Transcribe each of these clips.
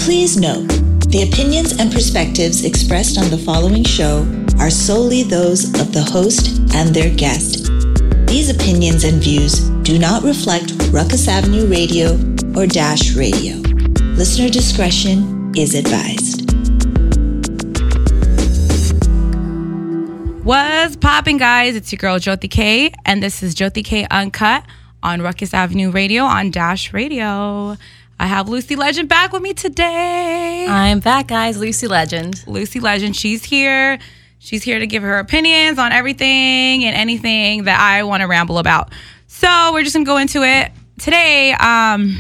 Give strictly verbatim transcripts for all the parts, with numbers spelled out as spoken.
Please note, the opinions and perspectives expressed on the following show are solely those of the host and their guest. These opinions and views do not reflect Ruckus Avenue Radio or Dash Radio. Listener discretion is advised. What's poppin', guys? It's your girl Jyoti K, and this is Jyoti K Uncut on Ruckus Avenue Radio on Dash Radio. I have Lucy Legend back with me today. I'm back, guys. Lucy Legend. Lucy Legend, she's here. She's here to give her opinions on everything and anything that I want to ramble about. So we're just going to go into it. Today, um,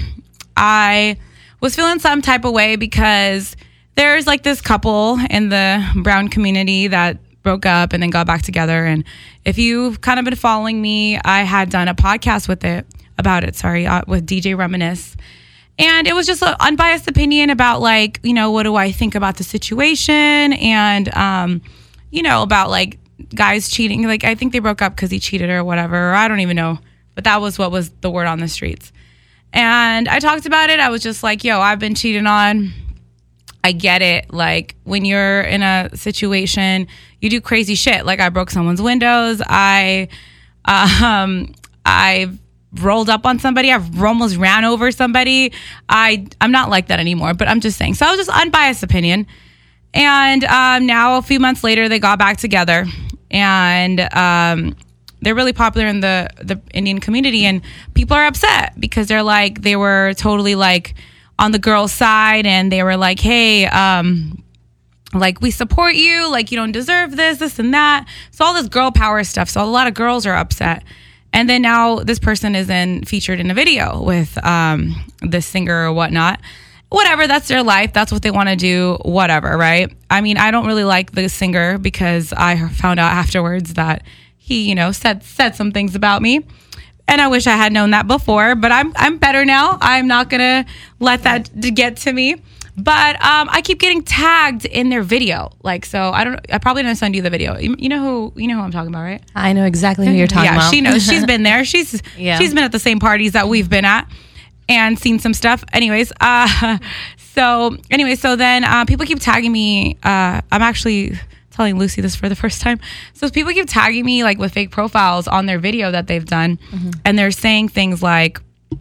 I was feeling some type of way because there's like this couple in the brown community that broke up and then got back together. And if you've kind of been following me, I had done a podcast with it, about it, sorry, uh, with D J Reminisce. And it was just an unbiased opinion about, like, you know, what do I think about the situation? And, um, you know, about, like, guys cheating. Like, I think they broke up because he cheated or whatever. Or I don't even know. But that was what was the word on the streets. And I talked about it. I was just like, yo, I've been cheated on. I get it. Like, when you're in a situation, you do crazy shit. Like, I broke someone's windows. I, um, I've rolled up on somebody. I've almost ran over somebody. I, I'm not like that anymore, but I'm just saying. So it was just unbiased opinion. And um, now a few months later, they got back together. And um, they're really popular in the, the Indian community. And people are upset because they're like, they were totally like on the girl's side. And they were like, hey, um, like, we support you. Like, you don't deserve this, this and that. So all this girl power stuff. So a lot of girls are upset. And then now this person is in featured in a video with um, this singer or whatnot. Whatever, that's their life. That's what they want to do. Whatever, right? I mean, I don't really like the singer because I found out afterwards that he, you know, said said some things about me. And I wish I had known that before. But I'm I'm better now. I'm not going to let that get to me. But um, I keep getting tagged in their video, like, so I don't. I probably didn't send you the video. You, you know who? You know who I'm talking about, right? I know exactly who you're talking yeah, about. Yeah, she knows. She's been there. She's yeah. she's been at the same parties that we've been at and seen some stuff. Anyways, uh, so anyway, so then uh, people keep tagging me. Uh, I'm actually telling Lucy this for the first time. So people keep tagging me like with fake profiles on their video that they've done, mm-hmm. and they're saying things like,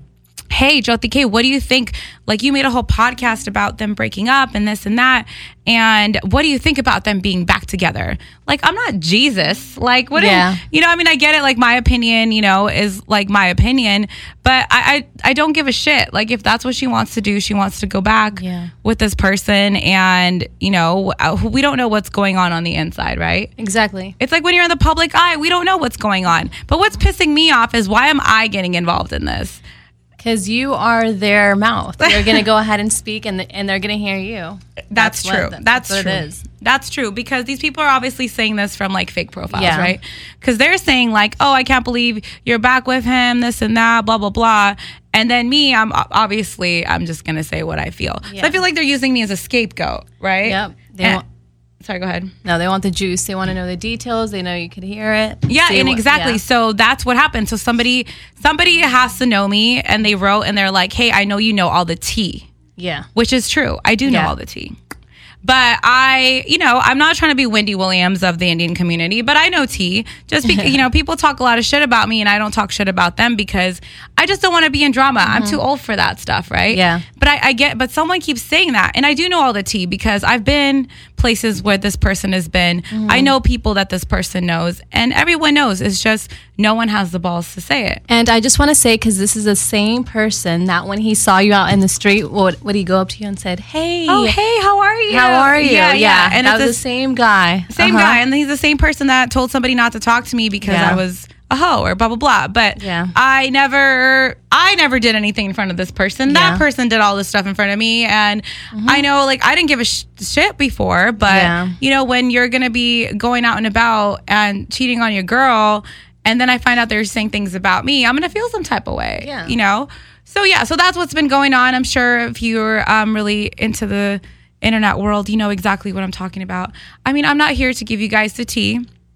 hey, Jyoti K, what do you think? Like, you made a whole podcast about them breaking up and this and that. And what do you think about them being back together? Like, I'm not Jesus. Like, what? Yeah. Is, you know, I mean, I get it. Like, my opinion, you know, is like my opinion. But I, I, I don't give a shit. Like, if that's what she wants to do, she wants to go back yeah. with this person. And, you know, we don't know what's going on on the inside, right? Exactly. It's like when you're in the public eye, we don't know what's going on. But what's pissing me off is, why am I getting involved in this? Because you are their mouth. You're going to go ahead and speak, and the, and they're going to hear you. That's, that's true. What, that's, that's true. What it is. That's true, because these people are obviously saying this from like fake profiles, yeah. right? Because they're saying like, oh, I can't believe you're back with him, this and that, blah, blah, blah. And then me, I'm obviously, I'm just going to say what I feel. Yeah. So I feel like they're using me as a scapegoat, right? Yep. They and, want- Sorry, go ahead. No, they want the juice. They want to know the details. They know you could hear it. Yeah, and what, exactly. Yeah. So that's what happened. So somebody somebody has to know me, and they wrote, and they're like, hey, I know you know all the tea. Yeah. Which is true. I do know yeah. all the tea. But I, you know, I'm not trying to be Wendy Williams of the Indian community, but I know tea. Just because, you know, people talk a lot of shit about me and I don't talk shit about them because I just don't want to be in drama. Mm-hmm. I'm too old for that stuff, right? Yeah. But I, I get, but someone keeps saying that. And I do know all the tea because I've been places where this person has been. Mm-hmm. I know people that this person knows. And everyone knows. It's just no one has the balls to say it. And I just want to say, because this is the same person that when he saw you out in the street, would, would he go up to you and said, hey. Oh, hey, how are you? How are you? Yeah, yeah. yeah. And that it's was the same guy. Same uh-huh. guy. And he's the same person that told somebody not to talk to me because yeah. I was a hoe or blah, blah, blah. But yeah. I never, I never did anything in front of this person. Yeah. That person did all this stuff in front of me. And mm-hmm. I know, like, I didn't give a sh- shit before, but, yeah. you know, when you're going to be going out and about and cheating on your girl, and then I find out they're saying things about me, I'm going to feel some type of way, yeah. you know? So, yeah, so that's what's been going on. I'm sure if you're um, really into the internet world, you know exactly what I'm talking about. I mean, I'm not here to give you guys the tea.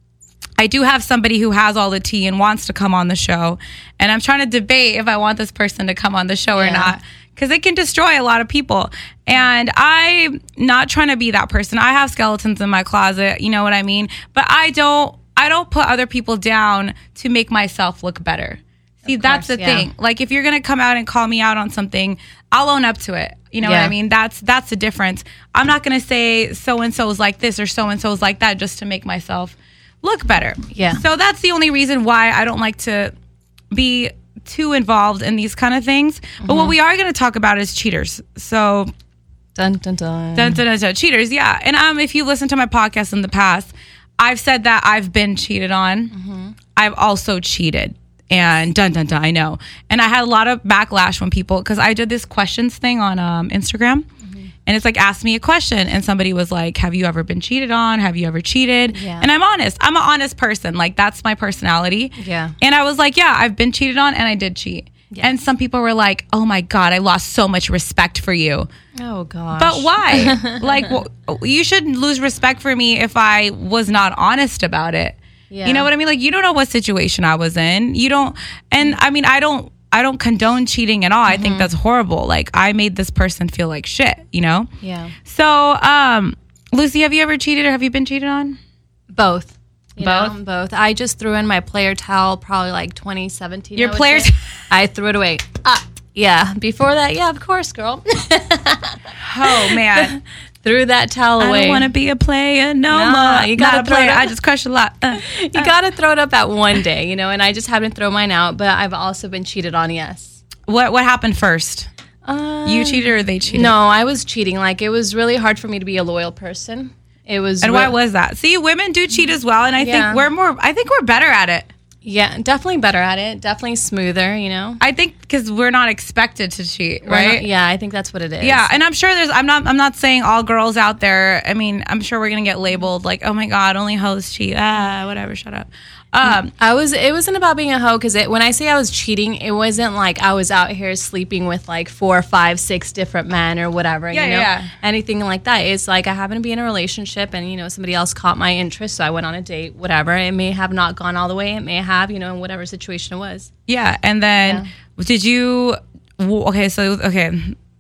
I do have somebody who has all the tea and wants to come on the show. And I'm trying to debate if I want this person to come on the show yeah. or not. because it can destroy a lot of people. And I'm not trying to be that person. I have skeletons in my closet, you know what I mean? But I don't I don't put other people down to make myself look better. See, Of that's course, the yeah. thing. Like, if you're going to come out and call me out on something, I'll own up to it. You know Yeah. what I mean? That's that's the difference. I'm not going to say so-and-so's like this or so-and-so's like that just to make myself look better. Yeah. So that's the only reason why I don't like to be too involved in these kind of things. But Mm-hmm. what we are going to talk about is cheaters. So, Dun, dun, dun. dun, dun, dun, dun, cheaters, yeah. And um, if you listen to my podcast in the past, I've said that I've been cheated on. Mm-hmm. I've also cheated. And dun, dun, dun, I know. And I had a lot of backlash when people, because I did this questions thing on um, Instagram. Mm-hmm. And it's like, ask me a question. And somebody was like, have you ever been cheated on? Have you ever cheated? Yeah. And I'm honest. I'm an honest person. Like, that's my personality. Yeah. And I was like, yeah, I've been cheated on and I did cheat. Yeah. And some people were like, oh my God, I lost so much respect for you. Oh, gosh. But why? Like, well, you shouldn't lose respect for me if I was not honest about it. Yeah. You know what I mean? Like, you don't know what situation I was in. You don't, and I mean, I don't, I don't condone cheating at all. I think that's horrible. Like, I made this person feel like shit, you know? Yeah. So, um, Lucy, have you ever cheated or have you been cheated on? Both. You Both? know, both. I just threw in my player towel probably like twenty seventeen. Your I would player say. t- I threw it away. Ah, yeah. Before that, yeah, of course, girl. Oh, man. Threw that towel I away. don't want to be a player no Nah, more. you gotta Not a throw it player. up. I just crush a lot. Uh, You gotta throw it up at one day, you know, and I just haven't thrown mine out, but I've also been cheated on, yes. what, what happened first? Um, You cheated or they cheated? No, I was cheating. Like, it was really hard for me to be a loyal person. It was. And re- why was that? See, women do cheat as well, and I Yeah. think we're more. I think we're better at it. Yeah, definitely better at it. Definitely smoother, you know. I think because we're not expected to cheat, We're right? not- yeah, I think that's what it is. Yeah, and I'm sure there's. I'm not. I'm not saying all girls out there. I mean, I'm sure we're gonna get labeled like, oh my god, only hoes cheat. Ah, whatever. Shut up. Um, I was. It wasn't about being a hoe because when I say I was cheating, it wasn't like I was out here sleeping with like four, five, six different men or whatever. Yeah, you know, yeah. anything like that. It's like I happen to be in a relationship, and you know, somebody else caught my interest, so I went on a date. Whatever. It may have not gone all the way. It may have, you know, in whatever situation it was. yeah, and then did you? w- Okay, so okay,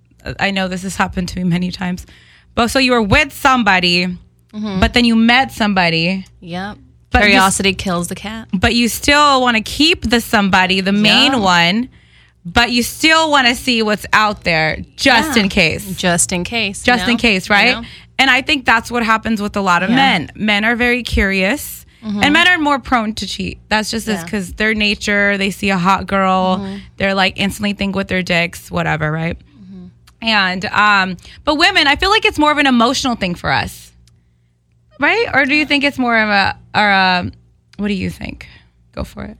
I know this has happened to me many times, but so you were with somebody, but then you met somebody. Yep. But you- Curiosity kills the cat. But you still want to keep the somebody, the main Yeah. one, but you still want to see what's out there just Yeah. in case. Just in case. you Just in know? case, You right? know? And I think that's what happens with a lot of Yeah. men. Men are very curious. And men are more prone to cheat. That's just this Yeah. because their nature, they see a hot girl, they're like instantly think with their dicks, whatever, right? And, um, but women, I feel like it's more of an emotional thing for us, right? Or do you think it's more of a, or a, what do you think? Go for it.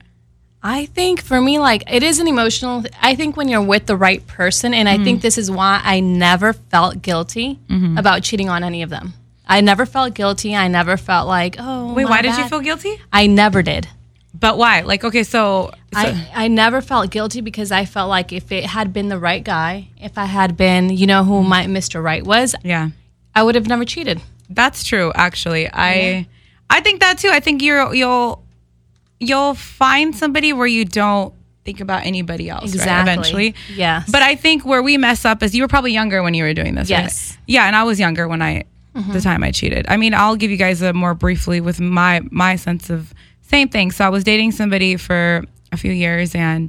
I think for me, like, it is an emotional. I think when you're with the right person, and I think this is why I never felt guilty about cheating on any of them. I never felt guilty. I never felt like, oh, Wait, my why did you bad. feel guilty? I never did. But why? Like, okay, so, so I, I never felt guilty because I felt like if it had been the right guy, if I had been, you know, who my Mister Right was, yeah, I would have never cheated. that's true. Actually, I, I think that too. I think you're you'll, you'll find somebody where you don't think about anybody else, right, Exactly. eventually. Yes. But I think where we mess up is you were probably younger when you were doing this, Yes. right? Yeah, and I was younger when I, the time I cheated. I mean, I'll give you guys a more briefly with my my sense of same thing. So I was dating somebody for a few years, and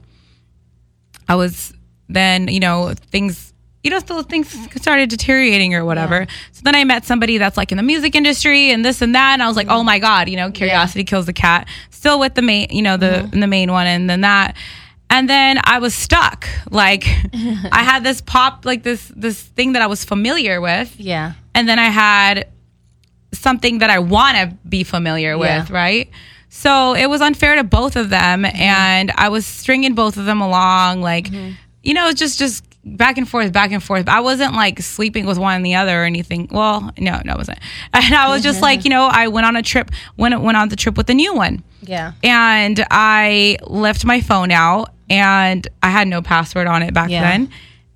I was then, you know, things, you know, still things started deteriorating or whatever. Yeah. So then I met somebody that's like in the music industry and this and that, and I was like, oh my god, you know, curiosity kills the cat. Still with the main, you know, the the main one, and then that. And then I was stuck. Like I had this pop, like this this thing that I was familiar with, Yeah. and then I had something that I want to be familiar Yeah. with, right? So it was unfair to both of them, and I was stringing both of them along, like, you know, just just back and forth, back and forth. I wasn't like sleeping with one and the other or anything. Well, no, no, I wasn't. And I was just like, you know, I went on a trip, went went on the trip with the new one. Yeah. And I left my phone out, and I had no password on it back Yeah. then.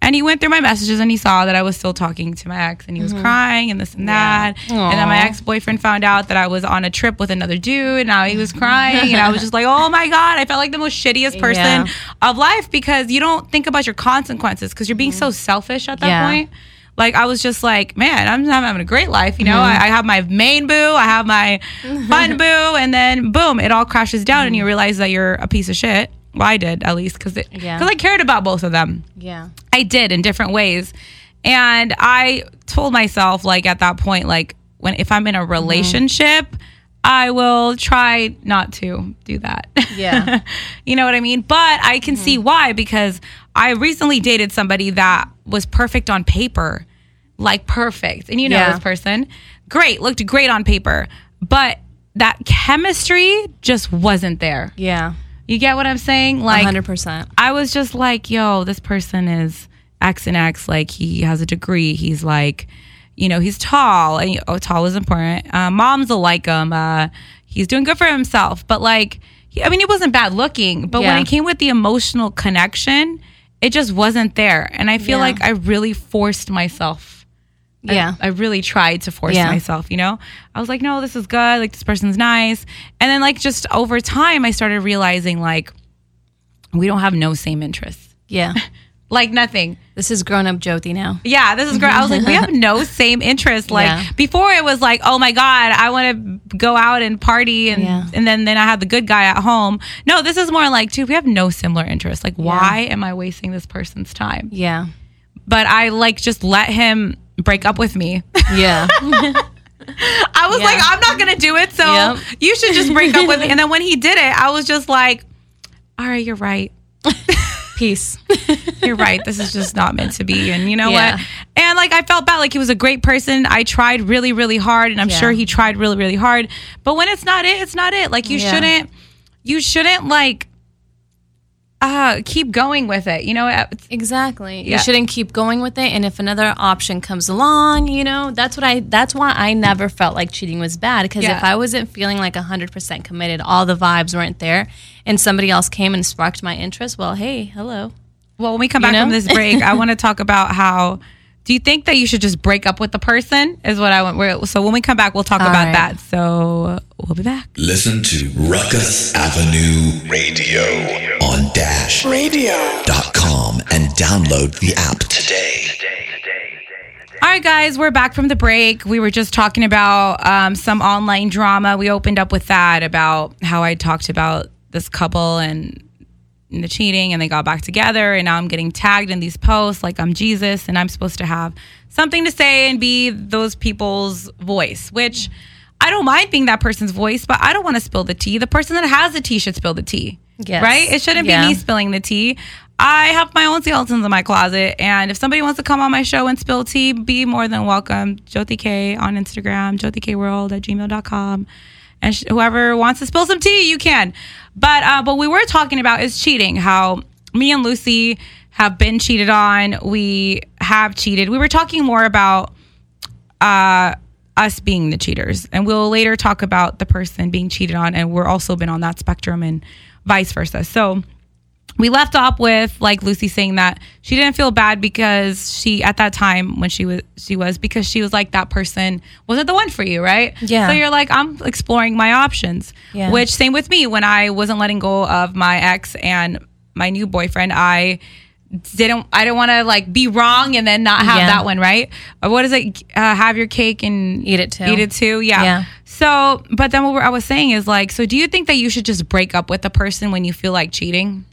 And he went through my messages and he saw that I was still talking to my ex and he was mm-hmm. crying and this and that. Yeah. And then my ex-boyfriend found out that I was on a trip with another dude and now he was crying. And I was just like, oh my God, I felt like the most shittiest person yeah. of life because you don't think about your consequences because you're being mm-hmm. so selfish at that yeah. point. Like, I was just like, man, I'm having a great life. You know, mm-hmm. I, I have my main boo, I have my fun boo, and then boom, it all crashes down mm-hmm. and you realize that you're a piece of shit. Well, I did, at least, because yeah. I cared about both of them. Yeah. I did in different ways. And I told myself, like, at that point, like, when if I'm in a relationship, mm-hmm. I will try not to do that. Yeah. You know what I mean? But I can mm-hmm. see why, because I recently dated somebody that was perfect on paper. Like, perfect. And you know yeah. this person. Great. Looked great on paper. But that chemistry just wasn't there. Yeah. You get what I'm saying? Like, one hundred percent. I was just like, yo, this person is X and X. Like, he has a degree. He's like, you know, he's tall. And oh, tall is important. Uh, moms will like him. Uh, he's doing good for himself. But, like, he, I mean, he wasn't bad looking. But yeah. when it came with the emotional connection, it just wasn't there. And I feel yeah. like I really forced myself. Yeah. I, I really tried to force yeah. myself, you know? I was like, no, this is good. Like, this person's nice. And then, like, just over time, I started realizing, like, we don't have no same interests. Yeah. Like, nothing. This is grown-up Jyoti now. Yeah, this is great. I was like, we have no same interests. Like, yeah. before it was like, oh, my God, I want to go out and party. And, yeah. and then, then I have the good guy at home. No, this is more like, dude, we have no similar interests. Like, yeah. why am I wasting this person's time? Yeah. But I, like, just let him break up with me. Yeah. I was yeah. like, I'm not going to do it. So yep. you should just break up with me. And then when he did it, I was just like, all right, you're right. Peace. You're right. This is just not meant to be. And you know yeah. what? And like, I felt bad. Like, he was a great person. I tried really, really hard. And I'm yeah. sure he tried really, really hard. But when it's not it, it's not it. Like, you yeah. shouldn't, you shouldn't like, Uh, keep going with it, you know? Exactly. Yeah. You shouldn't keep going with it. And if another option comes along, you know, that's what I, that's why I never felt like cheating was bad. Because yeah. if I wasn't feeling like one hundred percent committed, all the vibes weren't there, and somebody else came and sparked my interest, well, hey, hello. Well, when we come back you know? from this break, I want to talk about how, do you think that you should just break up with the person? Is what I want. So when we come back, we'll talk all about right. that. So we'll be back. Listen to Ruckus Avenue Radio on dash radio dot com and download the app today. All right, guys, we're back from the break. We were just talking about um, some online drama. We opened up with that about how I talked about this couple and the cheating, and they got back together, and now I'm getting tagged in these posts like I'm Jesus and I'm supposed to have something to say and be those people's voice, which I don't mind being that person's voice, but I don't want to spill the tea. The person that has the tea should spill the tea. Yes. Right? It shouldn't yeah. be me spilling the tea. I have my own skeletons in my closet, and if somebody wants to come on my show and spill tea, be more than welcome. Jyoti K on Instagram, jyoti k world at gmail dot com. And sh- whoever wants to spill some tea, you can. But uh, what we were talking about is cheating, how me and Lucy have been cheated on. We have cheated. We were talking more about uh, us being the cheaters. And we'll later talk about the person being cheated on. And we're also been on that spectrum and vice versa. So we left off with like Lucy saying that she didn't feel bad because she, at that time when she was, she was because she was like, that person wasn't the one for you, right? Yeah. So you're like, I'm exploring my options. Yeah. Which same with me when I wasn't letting go of my ex and my new boyfriend. I didn't, I didn't want to like be wrong and then not have yeah. that one, right? Or what is it? Uh, have your cake and eat it too. Eat it too. Yeah. yeah. So, but then what I was saying is like, so do you think that you should just break up with the person when you feel like cheating?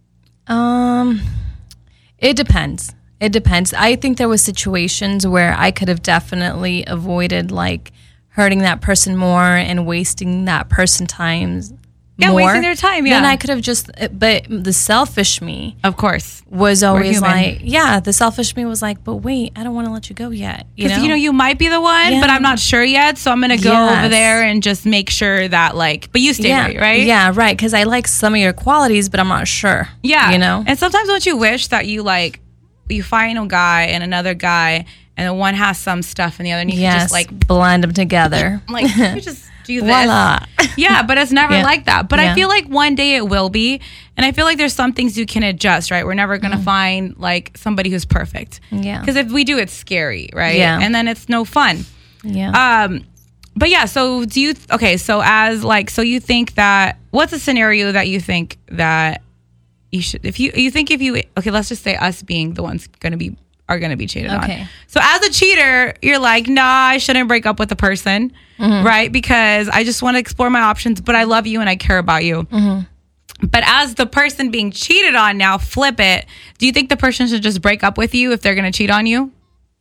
Um, it depends. It depends. I think there was situations where I could have definitely avoided like hurting that person more and wasting that person times yeah, more. wasting their time. Yeah. Then I could have just, but the selfish me, of course, was always like, yeah, the selfish me was like, but wait, I don't want to let you go yet. You know, you know, you might be the one, yeah. but I'm not sure yet. So I'm going to go yes. over there and just make sure that like, but you stay yeah. right, right? Yeah, right. Because I like some of your qualities, but I'm not sure. Yeah. You know? And sometimes don't you wish that you like, you find a guy and another guy and the one has some stuff and the other, and you yes, can just like blend them together. Like, you just do this. Voila. Yeah, but it's never Yeah. like that. But Yeah. I feel like one day it will be. And I feel like there's some things you can adjust, right? We're never going to mm. find like somebody who's perfect. Yeah. Because if we do, it's scary, right? Yeah. And then it's no fun. Yeah. Um, but yeah, so do you, okay, so as like, so you think that, what's a scenario that you think that you should, if you, you think if you, okay, let's just say us being the ones going to be, are going to be cheated okay. on. So as a cheater, you're like, nah, I shouldn't break up with the person, mm-hmm. right? Because I just want to explore my options, but I love you and I care about you. Mm-hmm. But as the person being cheated on now, flip it. Do you think the person should just break up with you if they're going to cheat on you?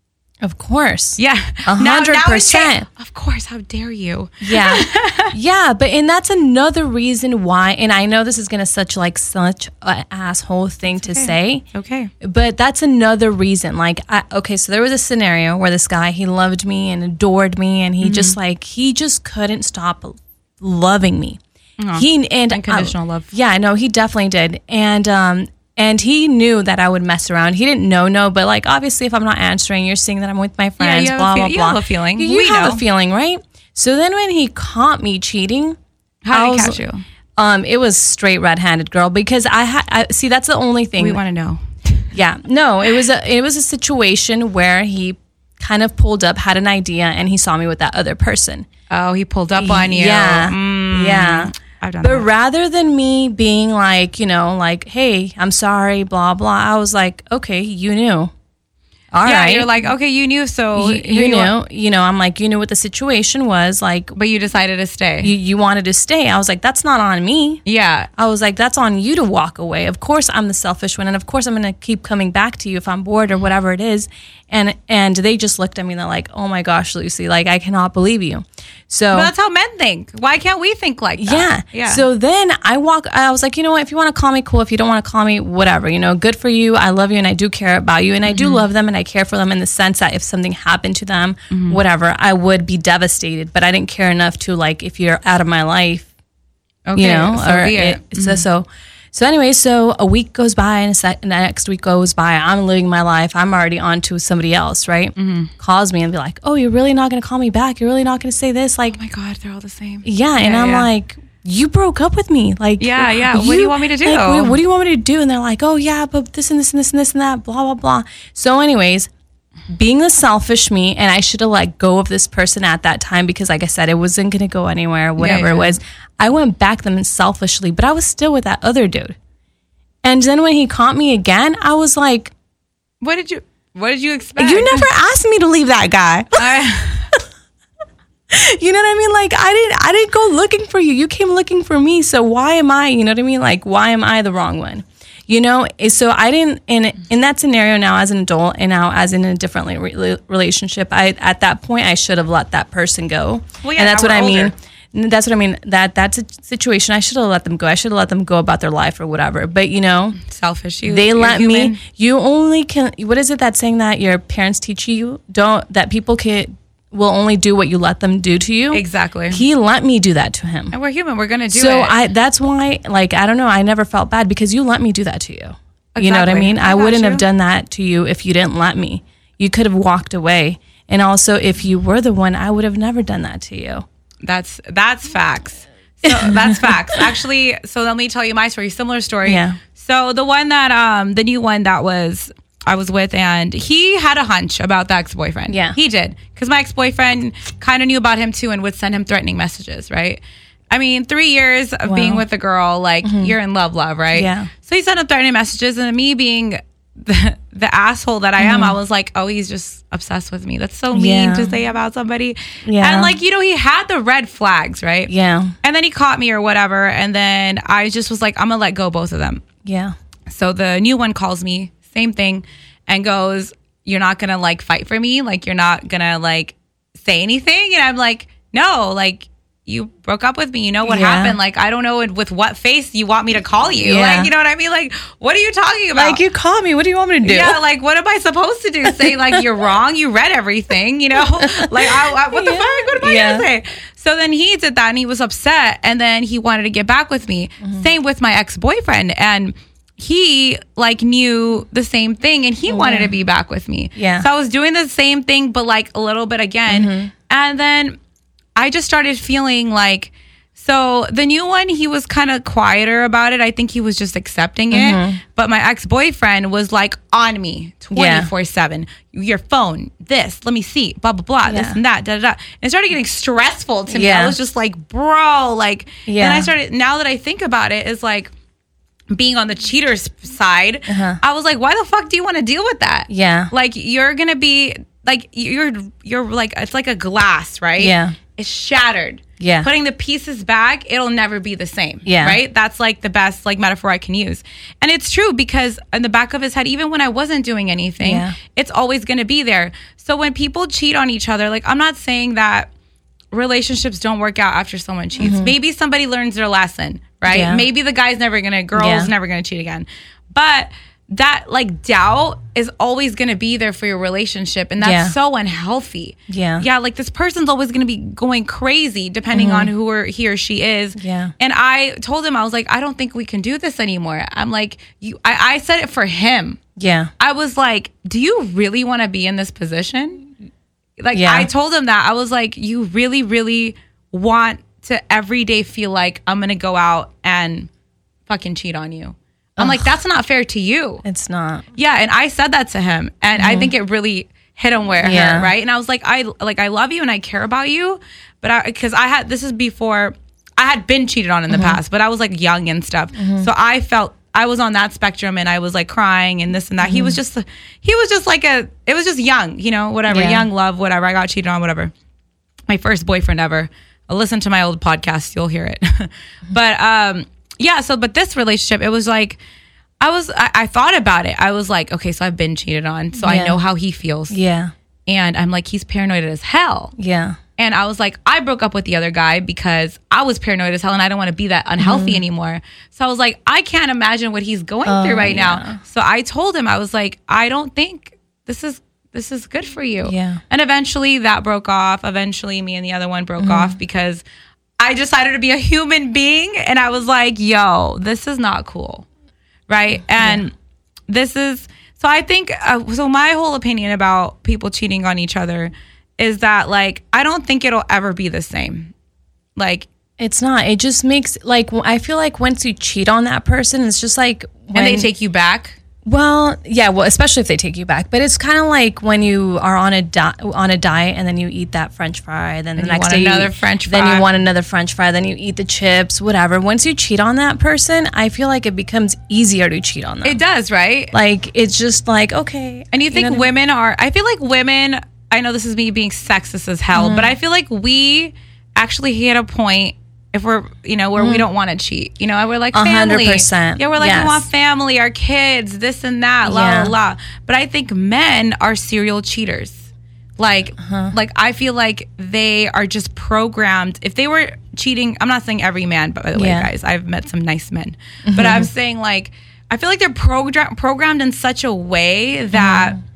Of course. Yeah. A hundred percent. Of course. How dare you? Yeah. Yeah. But, and that's another reason why, and I know this is going to such like such an asshole thing It's to okay. say. Okay. But that's another reason. Like, I, okay, so there was a scenario where this guy, he loved me and adored me, and he mm-hmm. just like, he just couldn't stop loving me. Oh, he, and unconditional um, love. Yeah, no, he definitely did. And, um, And he knew that I would mess around. He didn't know, no, but like obviously, if I'm not answering, you're seeing that I'm with my friends. Yeah, blah fe- blah you blah. have a feeling. You, you we have know. a feeling, right? So then, when he caught me cheating, how did I he was, catch you? Um, it was straight red-handed, girl. Because I had, I, see, that's the only thing. We want to know. Yeah, no, it was a, it was a situation where he kind of pulled up, had an idea, and he saw me with that other person. Oh, he pulled up on you. Yeah, mm. yeah. I've done but that. rather than me being like, you know, like, hey, I'm sorry, blah, blah, I was like, okay, you knew. All yeah, right. you're like, okay, you knew, so You, here you knew, are. you know, I'm like, you knew what the situation was. Like, But you decided to stay. you, you wanted to stay. I was like, that's not on me. yeah. I was like, that's on you to walk away. Of course, I'm the selfish one. And of course, I'm going to keep coming back to you if I'm bored or whatever it is. And and they just looked at me and they're like, oh my gosh, Lucy, like, I cannot believe you. So But that's how men think. Why can't we think like yeah. that? Yeah. So then I walk, I was like, you know what? If you want to call me, cool. If you don't want to call me, whatever. You know, good for you. I love you and I do care about you. And I do Mm-hmm. love them and I care for them in the sense that if something happened to them, mm-hmm. whatever, I would be devastated. But I didn't care enough to, like, if you're out of my life, okay, you know, so or be it. it, so, so, so anyway, so a week goes by and, a sec- and the next week goes by. I'm living my life. I'm already on to somebody else, right? Mm-hmm. Calls me and be like, oh, you're really not going to call me back? You're really not going to say this? Like, Oh my God, they're all the same. yeah, and Yeah, I'm yeah. like, you broke up with me. Like, Yeah, yeah. What do you want me to do? Like, what, what do you want me to do? And they're like, oh, yeah, but this and this and this and this and that, blah, blah, blah. So anyways, being the selfish me, and I should have let go of this person at that time because, like I said, it wasn't going to go anywhere, whatever yeah. it was. I went back them selfishly, but I was still with that other dude. And then when he caught me again, I was like, What did you What did you expect? you never asked me to leave that guy. I, You know what I mean? Like, I didn't I didn't go looking for you. You came looking for me. So why am I, you know what I mean? Like, why am I the wrong one? You know? So I didn't, in in that scenario now as an adult and now as in a different re- relationship, I at that point, I should have let that person go. Well, yeah, and that's now what I we're mean. older. That's what I mean. That that's a situation. I should have let them go. I should have let them go about their life or whatever. But, you know, selfish. You, they you're let human. me. You only can. What is it that saying that your parents teach you? Don't that people can will only do what you let them do to you. Exactly. He let me do that to him. And we're human. We're gonna do so it. I. That's why. Like, I don't know. I never felt bad because you let me do that to you. You know what I Exactly. mean? I I, got wouldn't you. have done that to you if you didn't let me. You could have walked away. And also, if you were the one, I would have never done that to you. That's that's facts. So that's facts. Actually, so let me tell you my story. Similar story. Yeah. So the one that um the new one that was I was with, and he had a hunch about the ex-boyfriend. Yeah. He did. Because my ex-boyfriend kind of knew about him too and would send him threatening messages, right? I mean, three years of Wow. being with a girl, like, you're in love, love, right? Yeah. So he sent him threatening messages, and me being the, the asshole that I am, I was like, oh, he's just obsessed with me. That's so mean Yeah. to say about somebody. Yeah. And, like, you know, he had the red flags, right? Yeah. And then he caught me or whatever, and then I just was like, I'm going to let go both of them. Yeah. So the new one calls me, same thing, and goes, you're not going to, like, fight for me? Like, you're not going to, like, say anything? And I'm like, no, like, you broke up with me. You know what Yeah. happened? Like, I don't know with what face you want me to call you. Yeah. Like, you know what I mean? Like, what are you talking about? Like, you call me. What do you want me to do? Yeah, like, what am I supposed to do? Say, like, you're wrong? You read everything, you know? Like, I, I, what the Yeah. fuck? What am I Yeah. going to say? So then he did that, and he was upset, and then he wanted to get back with me. Mm-hmm. Same with my ex-boyfriend, and he, like, knew the same thing, and he wanted to be back with me. Yeah. So I was doing the same thing, but, like, a little bit again. Mm-hmm. And then I just started feeling like, so the new one, he was kind of quieter about it. I think he was just accepting it. Mm-hmm. But my ex-boyfriend was like on me twenty-four seven. Your phone, this, let me see, blah, blah, blah, yeah. this and that, da, da, da. And it started getting stressful to me. Yeah. I was just like, bro, like, yeah. and I started, now that I think about it, it's like, being on the cheater's side, uh-huh. I was like, why the fuck do you want to deal with that? Yeah. Like, you're going to be, like, you're, you're like, it's like a glass, right? Yeah. It's shattered. Yeah. Putting the pieces back, it'll never be the same. Yeah. Right? That's like the best, like, metaphor I can use. And it's true because in the back of his head, even when I wasn't doing anything, yeah. it's always going to be there. So when people cheat on each other, like, I'm not saying that relationships don't work out after someone cheats. Mm-hmm. Maybe somebody learns their lesson, right? Yeah. Maybe the guy's never gonna, girl's yeah. never gonna cheat again. But that like doubt is always gonna be there for your relationship, and that's yeah. so unhealthy. Yeah, yeah. Like this person's always gonna be going crazy depending mm-hmm. on who or he or she is. Yeah. And I told him, I was like, I don't think we can do this anymore. I'm like, you. I, I said it for him. Yeah. I was like, do you really want to be in this position? Like, yeah. I told him that. I was like, you really, really want to every day feel like I'm going to go out and fucking cheat on you. I'm Ugh. like, that's not fair to you. It's not. Yeah, and I said that to him. And mm-hmm. I think it really hit him where it yeah. hurt, right? And I was like, I like I love you and I care about you. But I, because I had, this is before, I had been cheated on in the mm-hmm. past, but I was like young and stuff. Mm-hmm. So I felt, I was on that spectrum and I was like crying and this and that. Mm-hmm. He was just, he was just like a, it was just young, you know, whatever, yeah. young love, whatever. I got cheated on, whatever. My first boyfriend ever. I'll listen to my old podcast. You'll hear it. But um, yeah, so, but this relationship, it was like, I was, I, I thought about it. I was like, okay, so I've been cheated on. So yeah. I know how he feels. Yeah. And I'm like, he's paranoid as hell. Yeah. And I was like, I broke up with the other guy because I was paranoid as hell and I don't want to be that unhealthy mm-hmm. anymore. So I was like, I can't imagine what he's going oh, through right yeah. now. So I told him, I was like, I don't think this is this is good for you. Yeah. And eventually that broke off. Eventually me and the other one broke mm-hmm. off because I decided to be a human being. And I was like, yo, this is not cool. Right. And yeah. this is, so I think, uh, so my whole opinion about people cheating on each other is that, like, I don't think it'll ever be the same. Like, it's not. It just makes, like, I feel like once you cheat on that person, it's just like when, and they take you back. Well, yeah, well, especially if they take you back. But it's kind of like when you are on a di- on a diet and then you eat that French fry, then the and next you day another you, French fry. Then you want another French fry. Then you eat the chips, whatever. Once you cheat on that person, I feel like it becomes easier to cheat on them. It does, right? Like, it's just like, okay. And you think you know women I mean? are? I feel like women. I know this is me being sexist as hell, mm-hmm. but I feel like we actually hit a point. If we're, you know, where mm. we don't want to cheat, you know, we're like family. one hundred percent. Yeah, we're like, yes. we want family, our kids, this and that, la, yeah. la, la. But I think men are serial cheaters. Like, uh-huh. like I feel like they are just programmed. If they were cheating, I'm not saying every man, but by the yeah. way, guys, I've met some nice men. Mm-hmm. But I'm saying, like, I feel like they're program- programmed in such a way that mm.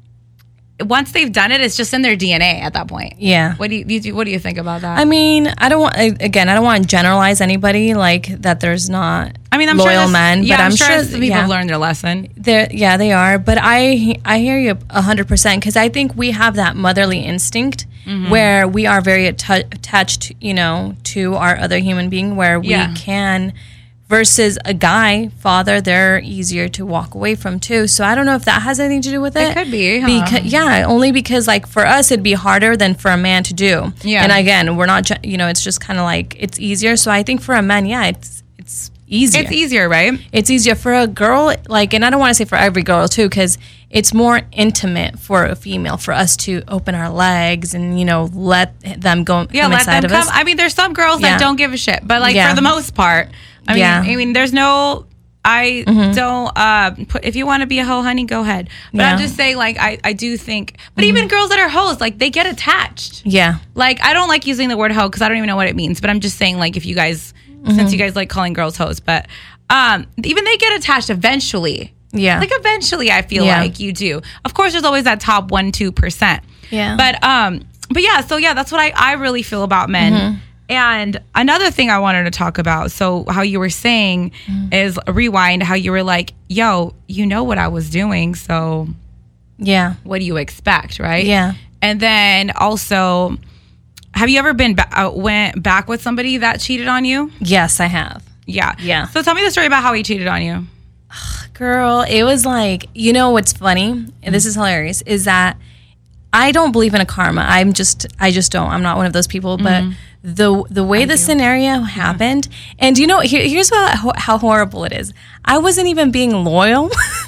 once they've done it, it's just in their D N A at that point. Yeah. What do you, you what do you think about that? I mean, I don't want again. I don't want to generalize anybody like that. There's not. I mean, I'm loyal sure this, men, yeah, but I'm, I'm sure, sure people yeah. have learned their lesson. They're, yeah, they are. But I I hear you a hundred percent because I think we have that motherly instinct mm-hmm. where we are very att- attached, you know, to our other human being, where we yeah. can. Versus a guy, father, they're easier to walk away from too. So I don't know if that has anything to do with it. It could be. Huh? Because, yeah, only because like for us, it'd be harder than for a man to do. Yeah. And again, we're not, you know, it's just kind of like, it's easier. So I think for a man, yeah, it's it's easier. It's easier, right? It's easier for a girl, like, and I don't want to say for every girl too, because it's more intimate for a female, for us to open our legs and, you know, let them go yeah, come let inside them of come. us. I mean, there's some girls yeah. that don't give a shit, but like yeah. for the most part, I mean, yeah. I mean, there's no, I mm-hmm. don't, uh, put, if you want to be a hoe, honey, go ahead. But yeah. I'm just saying, like, I, I do think, but mm-hmm. even girls that are hoes, like, they get attached. Yeah. Like, I don't like using the word hoe because I don't even know what it means, but I'm just saying, like, if you guys, mm-hmm. since you guys like calling girls hoes, but um, even they get attached eventually. Yeah. Like, eventually, I feel yeah. like you do. Of course, there's always that top one, two percent. Yeah. But, um, but yeah, so yeah, that's what I, I really feel about men. Mm-hmm. And another thing I wanted to talk about, so how you were saying mm. is rewind, how you were like, yo, you know what I was doing, so yeah, what do you expect, right? Yeah. And then also, have you ever been ba- uh, went back with somebody that cheated on you? Yes, I have. Yeah. Yeah. So tell me the story about how he cheated on you. Girl, it was like, you know what's funny? And this is hilarious, is that I don't believe in a karma. I'm just, I just don't. I'm not one of those people. But mm-hmm. the the way I the do. scenario happened, yeah. and you know, here, here's what, how horrible it is. I wasn't even being loyal.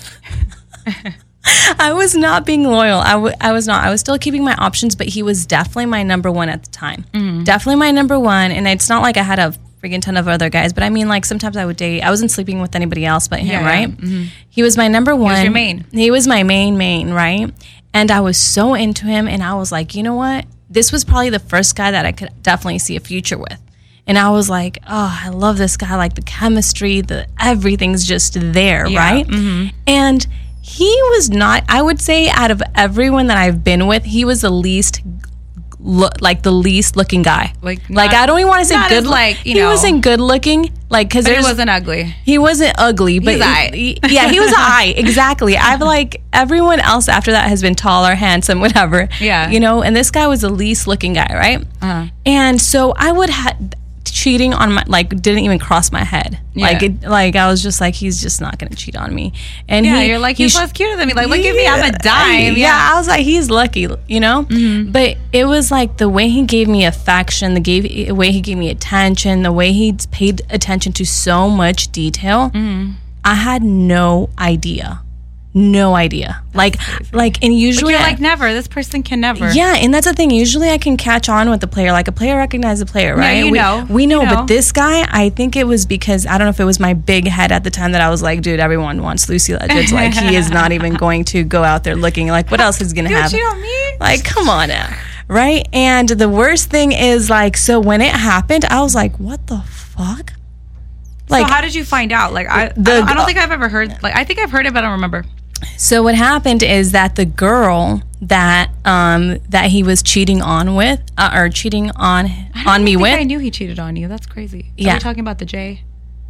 I was not being loyal. I, w- I was not. I was still keeping my options, but he was definitely my number one at the time. Mm-hmm. Definitely my number one. And it's not like I had a freaking ton of other guys, but I mean, like, sometimes I would date. I wasn't sleeping with anybody else but him, yeah, right? Mm-hmm. He was my number one. He was your main. He was my main main, right? And I was so into him, and I was like, you know what? This was probably the first guy that I could definitely see a future with. And I was like, oh, I love this guy. Like, the chemistry, the everything's just there, yeah. right? Mm-hmm. And he was not, I would say, out of everyone that I've been with, he was the least Look, like the least looking guy. Like, not, like I don't even want to say good. Like, you he know, wasn't good looking. Like, because he wasn't ugly. He wasn't ugly, but he, he, yeah, he was high. Exactly. I've like everyone else after that has been taller, handsome, whatever. Yeah, you know. And this guy was the least looking guy, right? Uh-huh. And so I would have cheating on my like didn't even cross my head. Yeah. Like it, like I was just like, he's just not gonna cheat on me. And yeah, he, you're like, he's he, less cuter than me. Like, look at me, I'm a dime. Yeah, yeah, I was like, he's lucky, you know. Mm-hmm. But it was like the way he gave me affection, the gave the way he gave me attention, the way he paid attention to so much detail. Mm-hmm. I had no idea. No idea. Like, like, and usually, but you're I, like, never. This person can never. Yeah, and that's the thing. Usually, I can catch on with the player. Like, a player recognizes a player, right? Yeah, you we, know. We know, you know. But this guy, I think it was because I don't know if it was my big head at the time that I was like, dude, everyone wants Lucy Ledgers. Like, he is not even going to go out there looking like, what else is going to happen? You on me? Like, come on now, right? And the worst thing is, like, so when it happened, I was like, what the fuck? Like, so how did you find out? Like, I, the, I, don't, I don't think I've ever heard. Like, I think I've heard it, but I don't remember. So what happened is that the girl that um, that he was cheating on with, uh, or cheating on I on me think with, I knew he cheated on you. That's crazy. Yeah. Are we talking about the J?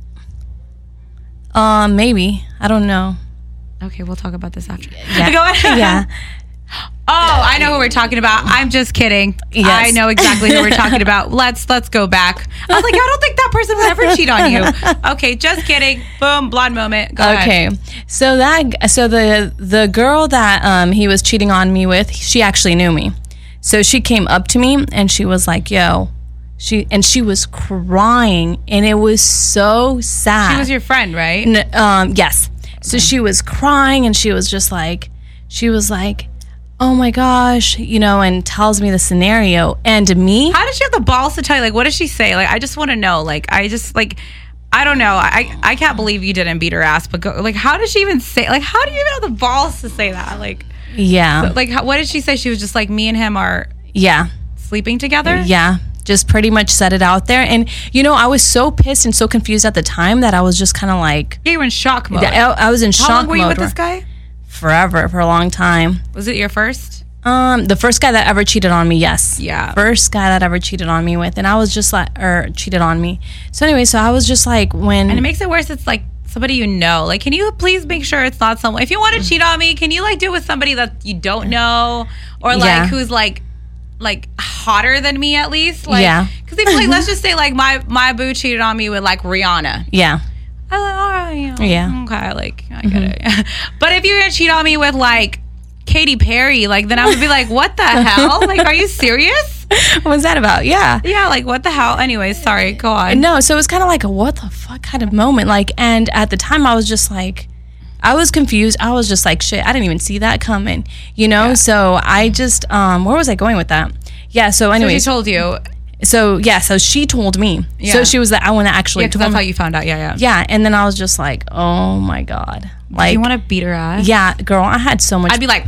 Um, maybe. I don't know. Okay, we'll talk about this after. Yeah. Go ahead. Yeah. Oh, I know who we're talking about. I'm just kidding. Yes. I know exactly who we're talking about. Let's let's go back. I was like, I don't think that person would ever cheat on you. Okay, just kidding. Boom, blonde moment. Go okay. ahead. So that so the the girl that um he was cheating on me with, she actually knew me. So she came up to me and she was like, "Yo," she and she was crying, and it was so sad. She was your friend, right? N- um, yes. So she was crying, and she was just like, she was like, oh my gosh, you know, and tells me the scenario. And me, how did she have the balls to tell you? Like, what did she say? Like, I just want to know. Like, I just like, I don't know. I I can't believe you didn't beat her ass. But go, like, how did she even say? Like, how do you even have the balls to say that? Like, yeah. So, like, how, what did she say? She was just like, me and him are yeah sleeping together. Yeah. Just pretty much set it out there. And, you know, I was so pissed and so confused at the time that I was just kind of like... Yeah, you were in shock mode. I, I was in How shock mode. How long were you with this guy? Forever, for a long time. Was it your first? Um, the first guy that ever cheated on me, yes. Yeah. First guy that ever cheated on me with. And I was just like... Or cheated on me. So anyway, so I was just like, when... And it makes it worse. It's like somebody you know. Like, can you please make sure it's not someone... If you want to cheat on me, can you, like, do it with somebody that you don't know? Or, like, yeah. who's, like... like hotter than me at least, like, yeah. Because if like let's just say like my my boo cheated on me with like Rihanna, yeah. I was like, all right, you know, yeah, okay, like I get mm-hmm. it. But if you cheat on me with like Katy Perry, like then I would be like, what the hell? Like, are you serious? What's that about? Yeah, yeah, like what the hell? Anyways, sorry, go on. No, so it was kind of like a what the fuck kind of moment, like, and at the time I was just like. I was confused. I was just like, shit, I didn't even see that coming, you know? Yeah. So I just, um, where was I going with that? Yeah, so anyway. So she told you. So, yeah, so she told me. Yeah. So she was the one that actually yeah, told that's me. That's how you found out, yeah, yeah. Yeah, and then I was just like, oh my God. Like, do you want to beat her ass? Yeah, girl, I had so much. I'd be like.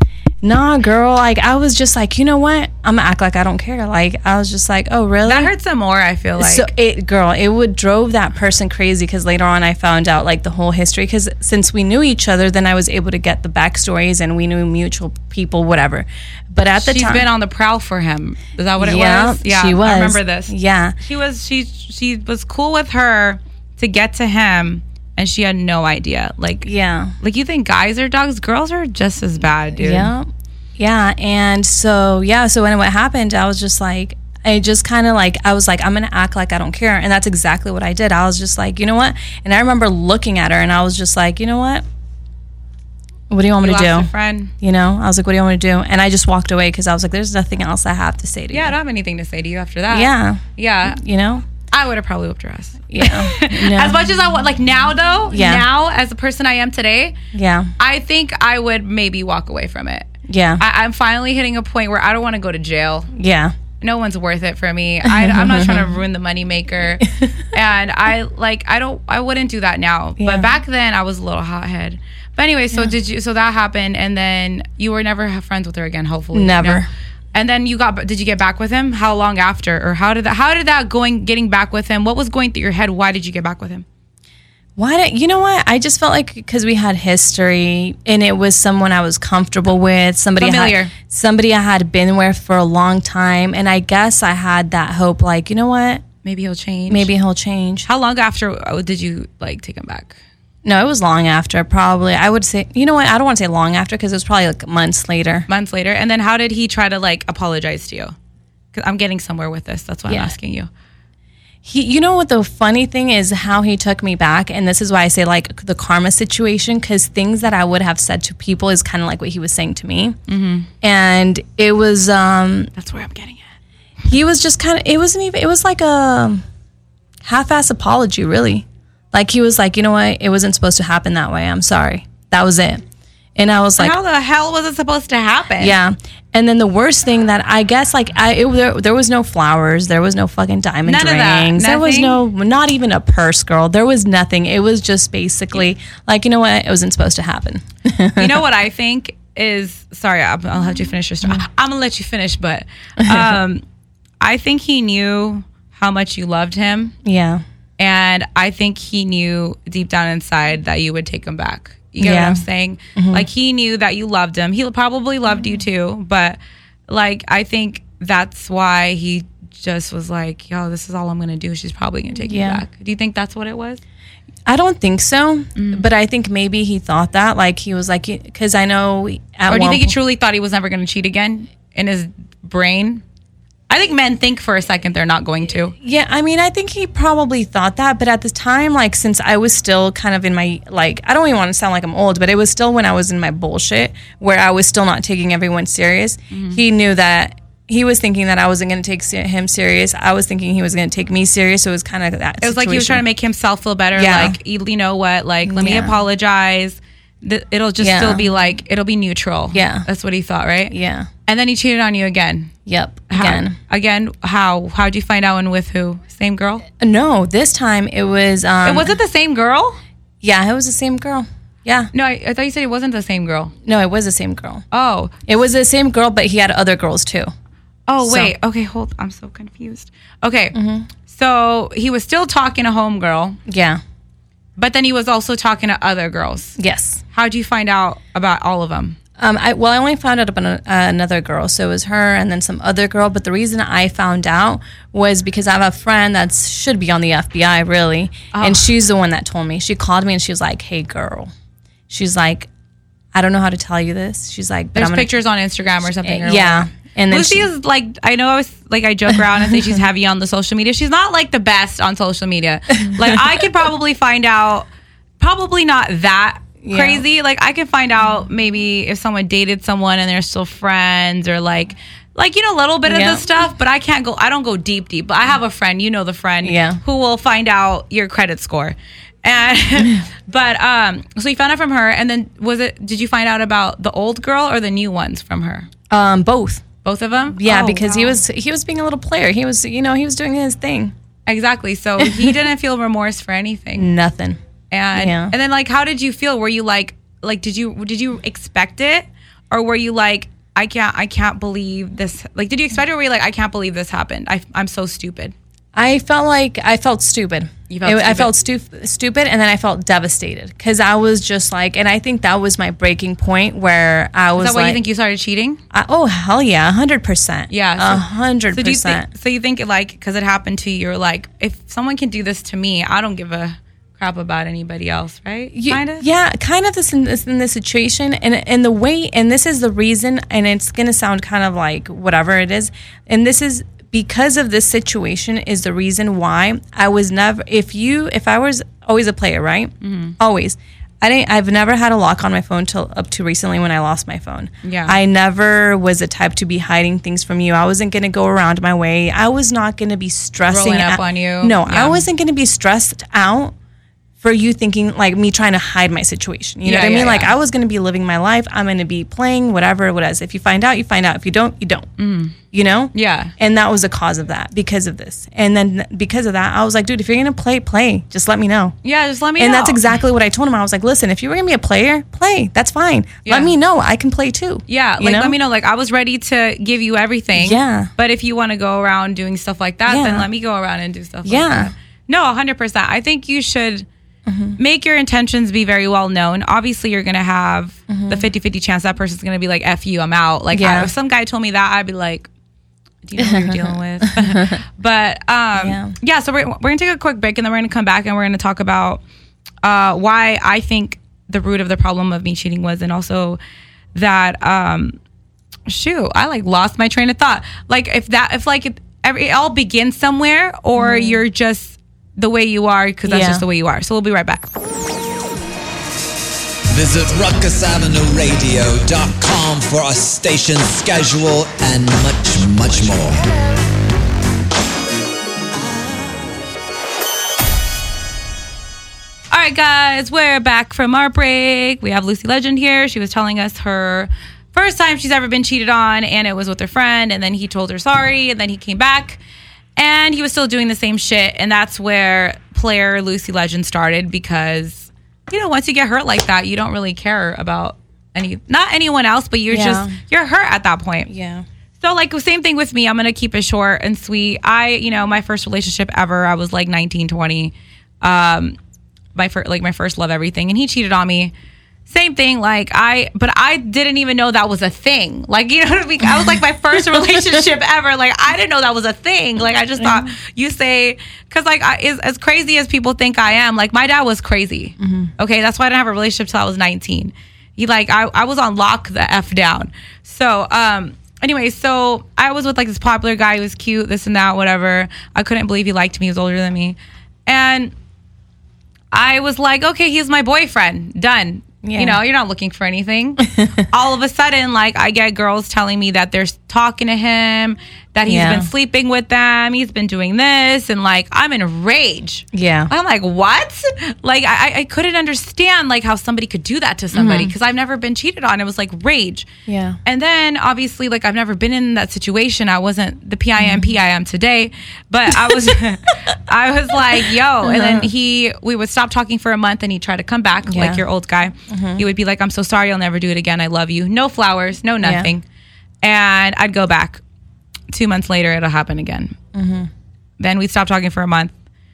Nah, girl, like, I was just like, you know what? I'm gonna act like I don't care. Like, I was just like, oh, really? That hurts some more, I feel like. So, it, girl, it would drove that person crazy because later on I found out, like, the whole history. Because since we knew each other, then I was able to get the backstories and we knew mutual people, whatever. But at the She's time. She's been on the prowl for him. Is that what it yeah, was? Yeah, she was. I remember this. Yeah. She was, she, she was cool with her to get to him. And she had no idea. Like, yeah. Like, you think guys are dogs? Girls are just as bad, dude. Yeah. Yeah, and so, yeah, so when what happened, I was just like, I just kind of like, I was like, I'm going to act like I don't care. And that's exactly what I did. I was just like, you know what? And I remember looking at her and I was just like, you know what? What do you want me you to do? Lost a friend. You know, I was like, what do you want me to do? And I just walked away because I was like, there's nothing else I have to say to Yeah, you. I don't have anything to say to you after that. Yeah. Yeah. You know? I would have probably whipped your ass. Yeah. No. As much as I want, like now though, Yeah. now as the person I am today, Yeah. I think I would maybe walk away from it. Yeah. I, I'm finally hitting a point where I don't want to go to jail. Yeah. No one's worth it for me. I, I'm not trying to ruin the moneymaker. And I like, I don't, I wouldn't do that now. Yeah. But back then I was a little hothead. But anyway, so yeah. did you, so that happened. And then you were never friends with her again, hopefully. Never. No? And then you got, did you get back with him? How long after? Or how did that, how did that going, getting back with him? What was going through your head? Why did you get back with him? Why did, you know what? I just felt like because we had history and it was someone I was comfortable with, somebody Familiar. Had, somebody I had been with for a long time. And I guess I had that hope, like, you know what? Maybe he'll change. Maybe he'll change. How long after did you like take him back? No, it was long after, probably. I would say, you know what? I don't want to say long after because it was probably like months later. Months later. And then how did he try to like apologize to you? Because I'm getting somewhere with this. That's why Yeah. I'm asking you. He, you know what the funny thing is how he took me back, and this is why I say like the karma situation, because things that I would have said to people is kind of like what he was saying to me, mm-hmm. and it was um That's where I'm getting at. He was just kind of, it wasn't even, it was like a half-ass apology, really. Like he was like, you know what, it wasn't supposed to happen that way. I'm sorry. That was it. And I was like, how the hell was it supposed to happen? Yeah. And then the worst thing that I guess, like, I it, there, there was no flowers. There was no fucking diamond None of that. rings. There was Nothing? no, not even a purse, girl. There was nothing. It was just basically like, you know what? It wasn't supposed to happen. You know what I think is, sorry, I'll, I'll let you finish your story. I'm going to let you finish, but um, I think he knew how much you loved him. Yeah. And I think he knew deep down inside that you would take him back. You get Yeah. what I'm saying? Mm-hmm. Like he knew that you loved him. He probably loved you too. But like, I think that's why he just was like, yo, this is all I'm going to do. She's probably going to take Yeah. you back. Do you think that's what it was? I don't think so. Mm. But I think maybe he thought that. Like he was like, because I know at Or do you one think he po- truly thought he was never going to cheat again in his brain? I think men think for a second they're not going to. Yeah, I mean, I think he probably thought that, but at the time, like, since I was still kind of in my, like, I don't even want to sound like I'm old, but it was still when I was in my bullshit, where I was still not taking everyone serious. Mm-hmm. He knew that, he was thinking that I wasn't going to take se- him serious. I was thinking he was going to take me serious, so it was kind of that It was situation. like he was trying to make himself feel better. Yeah. Like, you know what? Like, let me Yeah. apologize. Th- It'll just Yeah. still be like, it'll be neutral. Yeah. That's what he thought, right? Yeah. And then he cheated on you again. Yep. How- Again. Again, how? How'd you find out and with who? Same girl? No, this time it was, um, And was it the same girl? yeah, it was the same girl. Yeah. No, I, I thought you said it wasn't the same girl. No, it was the same girl. Oh. It was the same girl, but he had other girls too. Oh, So- wait. Okay, hold. I'm so confused. Okay. Mm-hmm. So he was still talking to homegirl, Yeah. but then he was also talking to other girls. Yes. How'd you find out about all of them? Um, I, well, I only found out about a, uh, another girl. So it was her and then some other girl. But the reason I found out was because I have a friend that should be on the F B I, really. Oh. And she's the one that told me. She called me and she was like, hey, girl. She's like, I don't know how to tell you this. She's like, but There's I'm gonna, pictures on Instagram or something. Or yeah. whatever. And then Lucy she, is like, I know I was like, I joke around and say she's heavy on the social media. She's not like the best on social media. Like I could probably find out, probably not that Yeah. crazy. Like I could find out maybe if someone dated someone and they're still friends or like, like, you know, a little bit of Yeah. the stuff, but I can't go, I don't go deep, deep. But I have a friend, you know, the friend Yeah. who will find out your credit score. And, but, um, so you found out from her and then was it, did you find out about the old girl or the new ones from her? um, both. Both of them? Yeah, Oh, because he wow. was he was being a little player. He was, you know, he was doing his thing. Exactly. So he didn't feel remorse for anything. Nothing. And Yeah. and then like how did you feel? Were you like like did you did you expect it? Or were you like, I can't I can't believe this, like did you expect it or were you like, I can't believe this happened? I I'm so stupid. I felt like I felt stupid. You felt It- I stupid. felt stu- stupid, and then I felt devastated because I was just like, and I think that was my breaking point where I was Is that why like, you think you started cheating? I, oh hell yeah, a hundred percent, Yeah, a so- hundred So do you think percent. so you think like because it happened to you, you're like, if someone can do this to me, I don't give a crap about anybody else, right? You- kind of? Yeah, kind of this in this in this situation, and and the way, and this is the reason, and it's gonna sound kind of like whatever it is, and this is because of this situation is the reason why I was never, if you, if I was always a player, right? Mm-hmm. Always. I didn't, I've never had a lock on my phone till up to recently when I lost my phone. Yeah. I never was the type to be hiding things from you. I wasn't going to go around my way. I was not going to be stressing Rolling up out, on you. No, Yeah. I wasn't going to be stressed out for you thinking like me trying to hide my situation. You know Yeah, what I mean? yeah, Like yeah. I was going to be living my life. I'm going to be playing whatever it is. If you find out, you find out. If you don't, you don't. Mm. You know? Yeah. And that was the cause of that because of this. And then because of that, I was like, dude, if you're going to play, play. Just let me know. Yeah, just let me And know. that's exactly what I told him. I was like, listen, if you were going to be a player, play. That's fine. Yeah. Let me know. I can play too. Yeah, You like know? let me know. Like I was ready to give you everything. Yeah. But if you want to go around doing stuff like that, Yeah. then let me go around and do stuff like Yeah. that. No, one hundred percent. I think you should Mm-hmm. make your intentions be very well known. Obviously, you're going to have Mm-hmm. the fifty-fifty chance that person's going to be like, F you, I'm out. Like Yeah. I, if some guy told me that, I'd be like, do you know who you're dealing with? But um, Yeah. yeah, so we're, we're going to take a quick break and then we're going to come back and we're going to talk about uh, why I think the root of the problem of me cheating was, and also that, um, shoot, I like lost my train of thought. Like if that, if like it, every, it all begins somewhere, or Mm-hmm. you're just the way you are because that's Yeah. just the way you are. So we'll be right back. Visit ruckus avenue radio dot com for our station schedule and much, much more. All right, guys, we're back from our break. We have Lucy Legend here. She was telling us her first time she's ever been cheated on, and it was with her friend, and then he told her sorry, and then he came back, and he was still doing the same shit, and that's where player Lucy Legend started, because, you know, once you get hurt like that, you don't really care about any, not anyone else, but you're Yeah. just, you're hurt at that point. Yeah. So, like, the same thing with me. I'm going to keep it short and sweet. I, you know, my first relationship ever, I was like nineteen, twenty. Um, my first, like, my first love, everything. And he cheated on me. Same thing. Like, I, but I didn't even know that was a thing. Like, you know what I mean? I was like my first relationship ever. Like, I didn't know that was a thing. Like, I just thought you say, because, like, I, as, as crazy as people think I am, like, my dad was crazy. Mm-hmm. Okay. That's why I didn't have a relationship till I was nineteen. He, like, I, I was on lock the F down. So, um, anyway, so I was with like this popular guy. He was cute, this and that, whatever. I couldn't believe he liked me. He was older than me. And I was like, okay, he's my boyfriend. Done. Yeah. You know, you're not looking for anything. All of a sudden, like, I get girls telling me that they're talking to him, that he's Yeah. been sleeping with them, he's been doing this, and like, I'm in rage. Yeah. I'm like, what? Like, I, I couldn't understand like how somebody could do that to somebody, because I've never been cheated on. It was like rage. Yeah. And then obviously, like, I've never been in that situation. I wasn't the P I M P I am today, but I was, I was like, yo. And then he, we would stop talking for a month, and he'd try to come back, Yeah. like your old guy. He would be like, I'm so sorry, I'll never do it again. I love you. No flowers, no nothing. And I'd go back. Two months later, it'll happen again. Then we'd stop talking for a month.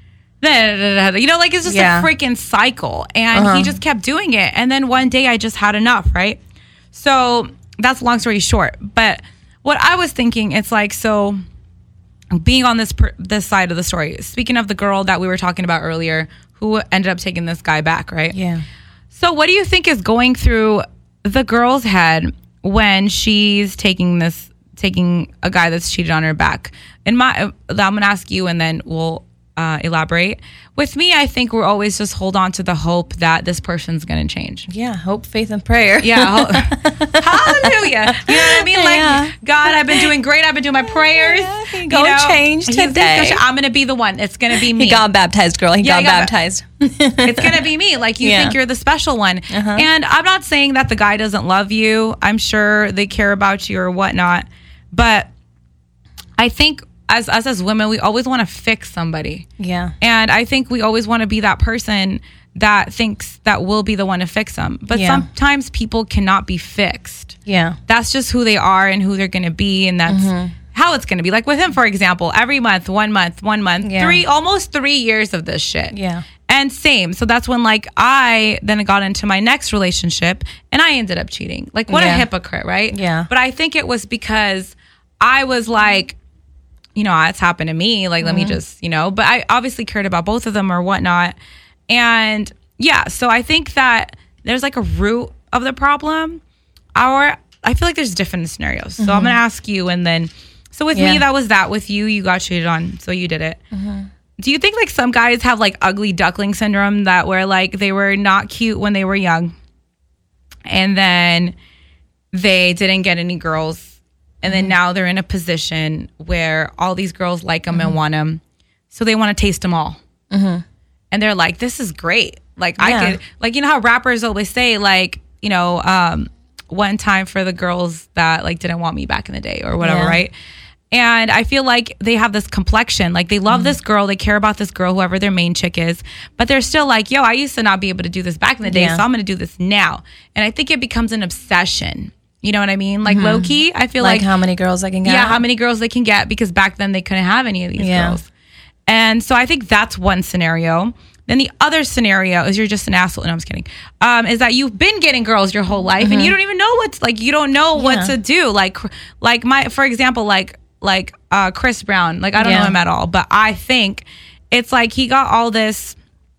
Then, you know, like, it's just Yeah. a freaking cycle. And Uh-huh. he just kept doing it. And then one day I just had enough, right? So that's long story short. But what I was thinking, it's like, so being on this per- this side of the story, speaking of the girl that we were talking about earlier, who ended up taking this guy back, right? Yeah. So what do you think is going through the girl's head when she's taking this, taking a guy that's cheated on her back? In my, I'm going to ask you, and then we'll uh, elaborate. With me, I think we're always just hold on to the hope that this person's going to change. Yeah. Hope, faith, and prayer. Yeah. ho- Hallelujah. You know what I mean? Like, Yeah. God, I've been doing great. I've been doing my prayers. Yeah, he you gonna know? change He's- he's today. gonna ch- I'm going to be the one. It's going to be me. He got baptized, girl. He Yeah, got he got ba- baptized. It's going to be me. Like, you Yeah. think you're the special one. Uh-huh. And I'm not saying that the guy doesn't love you. I'm sure they care about you or whatnot. But I think as us as women, we always want to fix somebody. Yeah. And I think we always want to be that person that thinks that we'll be the one to fix them. But Yeah. sometimes people cannot be fixed. Yeah. That's just who they are and who they're going to be. And that's Mm-hmm. how it's going to be. Like with him, for example, every month, one month, one month, Yeah. three, almost three years of this shit. Yeah. And same. So that's when, like, I then got into my next relationship and I ended up cheating. Like, what Yeah. a hypocrite, right? Yeah. But I think it was because I was like, you know, it's happened to me. Like, let me just, you know, but I obviously cared about both of them or whatnot. And yeah, so I think that there's like a root of the problem. Our, I feel like there's different scenarios. So I'm going to ask you, and then So with Yeah. me, that was that. With you, you got cheated on, so you did it. Mm-hmm. Do you think like some guys have like ugly duckling syndrome, that where like they were not cute when they were young, and then they didn't get any girls, and then now they're in a position where all these girls like them Mm-hmm. and want them, so they want to taste them all, Mm-hmm. and they're like, this is great. Like Yeah. I could, like, you know how rappers always say, like, you know, um, one time for the girls that like didn't want me back in the day or whatever, Yeah. right? And I feel like they have this complexion. Like they love this girl, they care about this girl, whoever their main chick is, but they're still like, yo, I used to not be able to do this back in the day, Yeah. so I'm gonna do this now. And I think it becomes an obsession. You know what I mean? Like low key, I feel Like, like, how many girls I can get? yeah, how many girls they can get, because back then they couldn't have any of these Yeah. girls. And so I think that's one scenario. Then the other scenario is you're just an asshole. No, I'm just kidding. Um, is that you've been getting girls your whole life and you don't even know what's like, you don't know what Yeah. to do. Like, like my, for example, like, like uh, Chris Brown, like I don't Yeah. know him at all, but I think it's like he got all this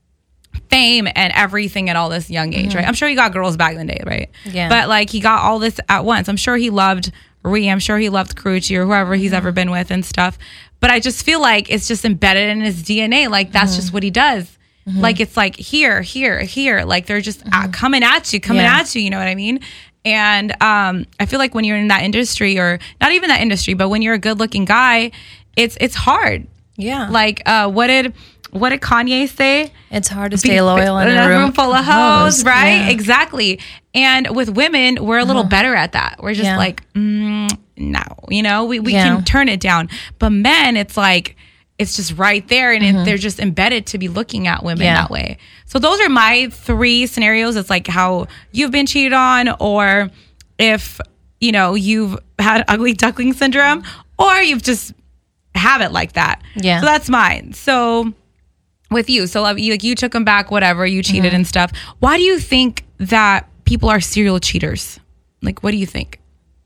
fame and everything at all this young age, right? I'm sure he got girls back in the day, right? Yeah. But like he got all this at once. I'm sure he loved Rhea. I'm sure he loved Karuchi or whoever he's ever been with and stuff. But I just feel like it's just embedded in his D N A. Like that's just what he does. Like it's like here, here, here. Like they're just uh, coming at you, coming Yeah. at you. You know what I mean? And um, I feel like when you're in that industry, or not even that industry, but when you're a good-looking guy, it's it's hard. Yeah. Like uh, what did what did Kanye say? It's hard to stay loyal in a a room, full of hoes, right? Yeah. Exactly. And with women, we're a little better at that. We're just Yeah. like, mm, no, you know, we, we Yeah. can turn it down. But men, it's like, it's just right there, and it, they're just embedded to be looking at women Yeah. that way. So those are my three scenarios. It's like how you've been cheated on, or if, you know, you've had ugly duckling syndrome, or you've just have it like that. Yeah. So that's mine. So with you, so like you, like you took them back, whatever, you cheated Mm-hmm. and stuff. Why do you think that people are serial cheaters? Like, what do you think?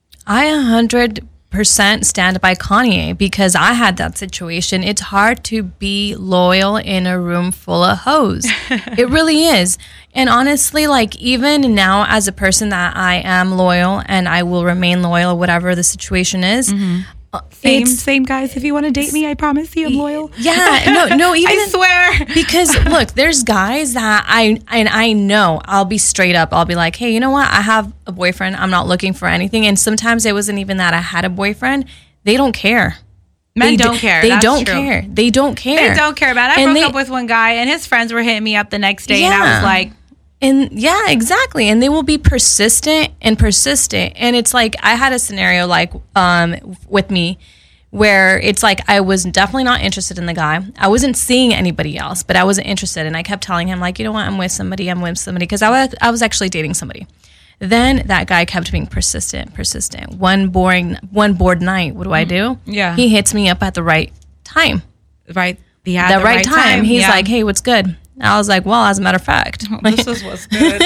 I one hundred percent stand by Kanye, because I had that situation. It's hard to be loyal in a room full of hoes. It really is. And honestly, like even now as a person that I am loyal and I will remain loyal, whatever the situation is. uh, Same, it's- same guys. If you want to date me, I promise you, I'm loyal. Yeah, no, no, even I swear. because look, there's guys that I and I know I'll be straight up. I'll be like, hey, you know what? I have a boyfriend. I'm not looking for anything. And sometimes it wasn't even that I had a boyfriend. They don't care. Men They don't d- care. They That's don't true. care. They don't care. They don't care about it. I And broke they- up with one guy, and his friends were hitting me up the next day, and I Yeah. was like, And yeah, exactly. And they will be persistent and persistent. And it's like I had a scenario like um with me where it's like I was definitely not interested in the guy. I wasn't seeing anybody else, but I wasn't interested. And I kept telling him like, you know what, I'm with somebody, I'm with somebody, because I was I was actually dating somebody. Then that guy kept being persistent, persistent. One boring, one bored night. What do I do? Yeah. He hits me up at the right time. right, he had the, right, time. He's Yeah. like, hey, what's good? I was like, well, as a matter of fact, this is what's good.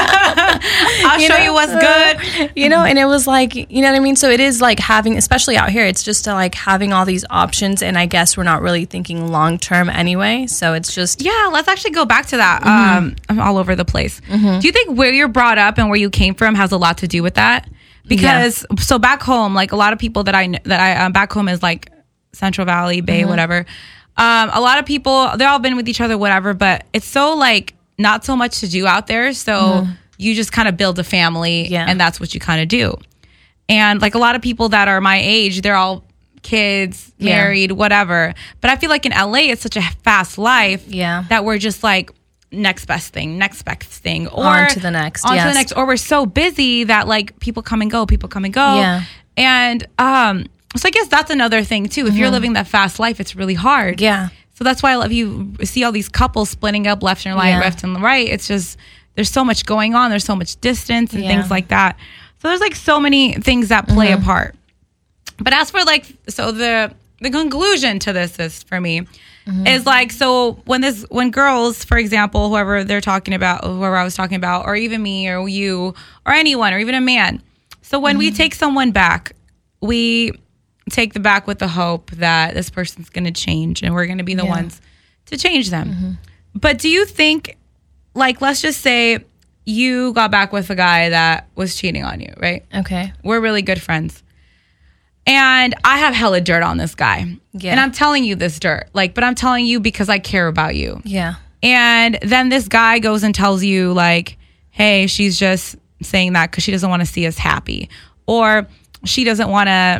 I'll show know, you what's good. you know, and it was like, you know what I mean? So it is like having, especially out here, it's just uh, like having all these options. And I guess we're not really thinking long term anyway. So it's just, Yeah, let's actually go back to that. Um, I'm all over the place. Do you think where you're brought up and where you came from has a lot to do with that? Because so back home, like a lot of people that I kn- that I um, back home is like Central Valley, Bay, whatever. Um, a lot of people, they're all been with each other, whatever. But it's so like not so much to do out there. So you just kind of build a family, Yeah. and that's what you kind of do. And like a lot of people that are my age, they're all kids, Yeah. married, whatever. But I feel like in L A, it's such a fast life Yeah. that we're just like next best thing, next best thing, or On to the next, on to yes. the next, or we're so busy that like people come and go, people come and go, Yeah. and um, so I guess that's another thing too. If you're living that fast life, it's really hard. Yeah. So that's why I love you see all these couples splitting up left and right, Yeah. left and right. It's just there's so much going on. There's so much distance and Yeah. things like that. So there's like so many things that play Mm-hmm. a part. But as for like, so the the conclusion to this is for me Mm-hmm. is like, so when this when girls, for example, whoever they're talking about, whoever I was talking about, or even me or you or anyone or even a man. So when we take someone back, we take them back with the hope that this person's going to change and we're going to be the Yeah. ones to change them. But do you think, like, let's just say you got back with a guy that was cheating on you, right? okay. We're really good friends. And I have hella dirt on this guy. Yeah. And I'm telling you this dirt. Like, but I'm telling you because I care about you. Yeah. And then this guy goes and tells you, like, hey, she's just saying that because she doesn't want to see us happy. Or she doesn't want to,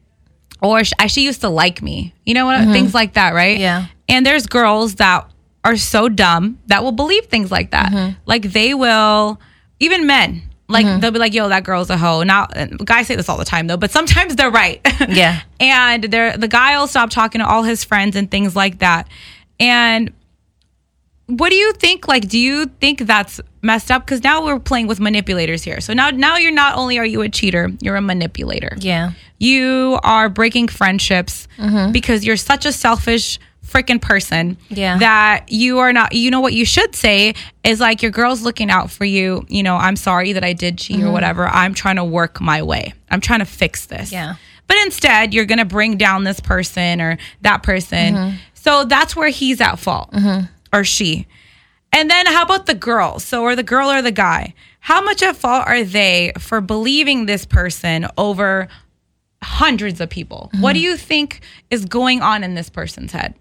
or she, she used to like me. You know what? Mm-hmm. Things like that, right? Yeah. And there's girls that are so dumb that will believe things like that. Mm-hmm. Like they will, even men, like mm-hmm. they'll be like, yo, that girl's a hoe. Now, guys say this all the time though, but sometimes they're right. Yeah. And they're, the guy will stop talking to all his friends and things like that. And what do you think? Like, do you think that's messed up? Because now we're playing with manipulators here. So now, now you're not only are you a cheater, you're a manipulator. Yeah. You are breaking friendships mm-hmm. because you're such a selfish freaking person yeah. that you are not, you know what you should say is like, your girl's looking out for you. You know, I'm sorry that I did cheat mm-hmm. or whatever. I'm trying to work my way. I'm trying to fix this. Yeah. But instead, you're going to bring down this person or that person. Mm-hmm. So that's where he's at fault. Mm-hmm. Or she. And then how about the girl? So, or the girl or the guy? How much at fault are they for believing this person over hundreds of people? Mm-hmm. What do you think is going on in this person's head?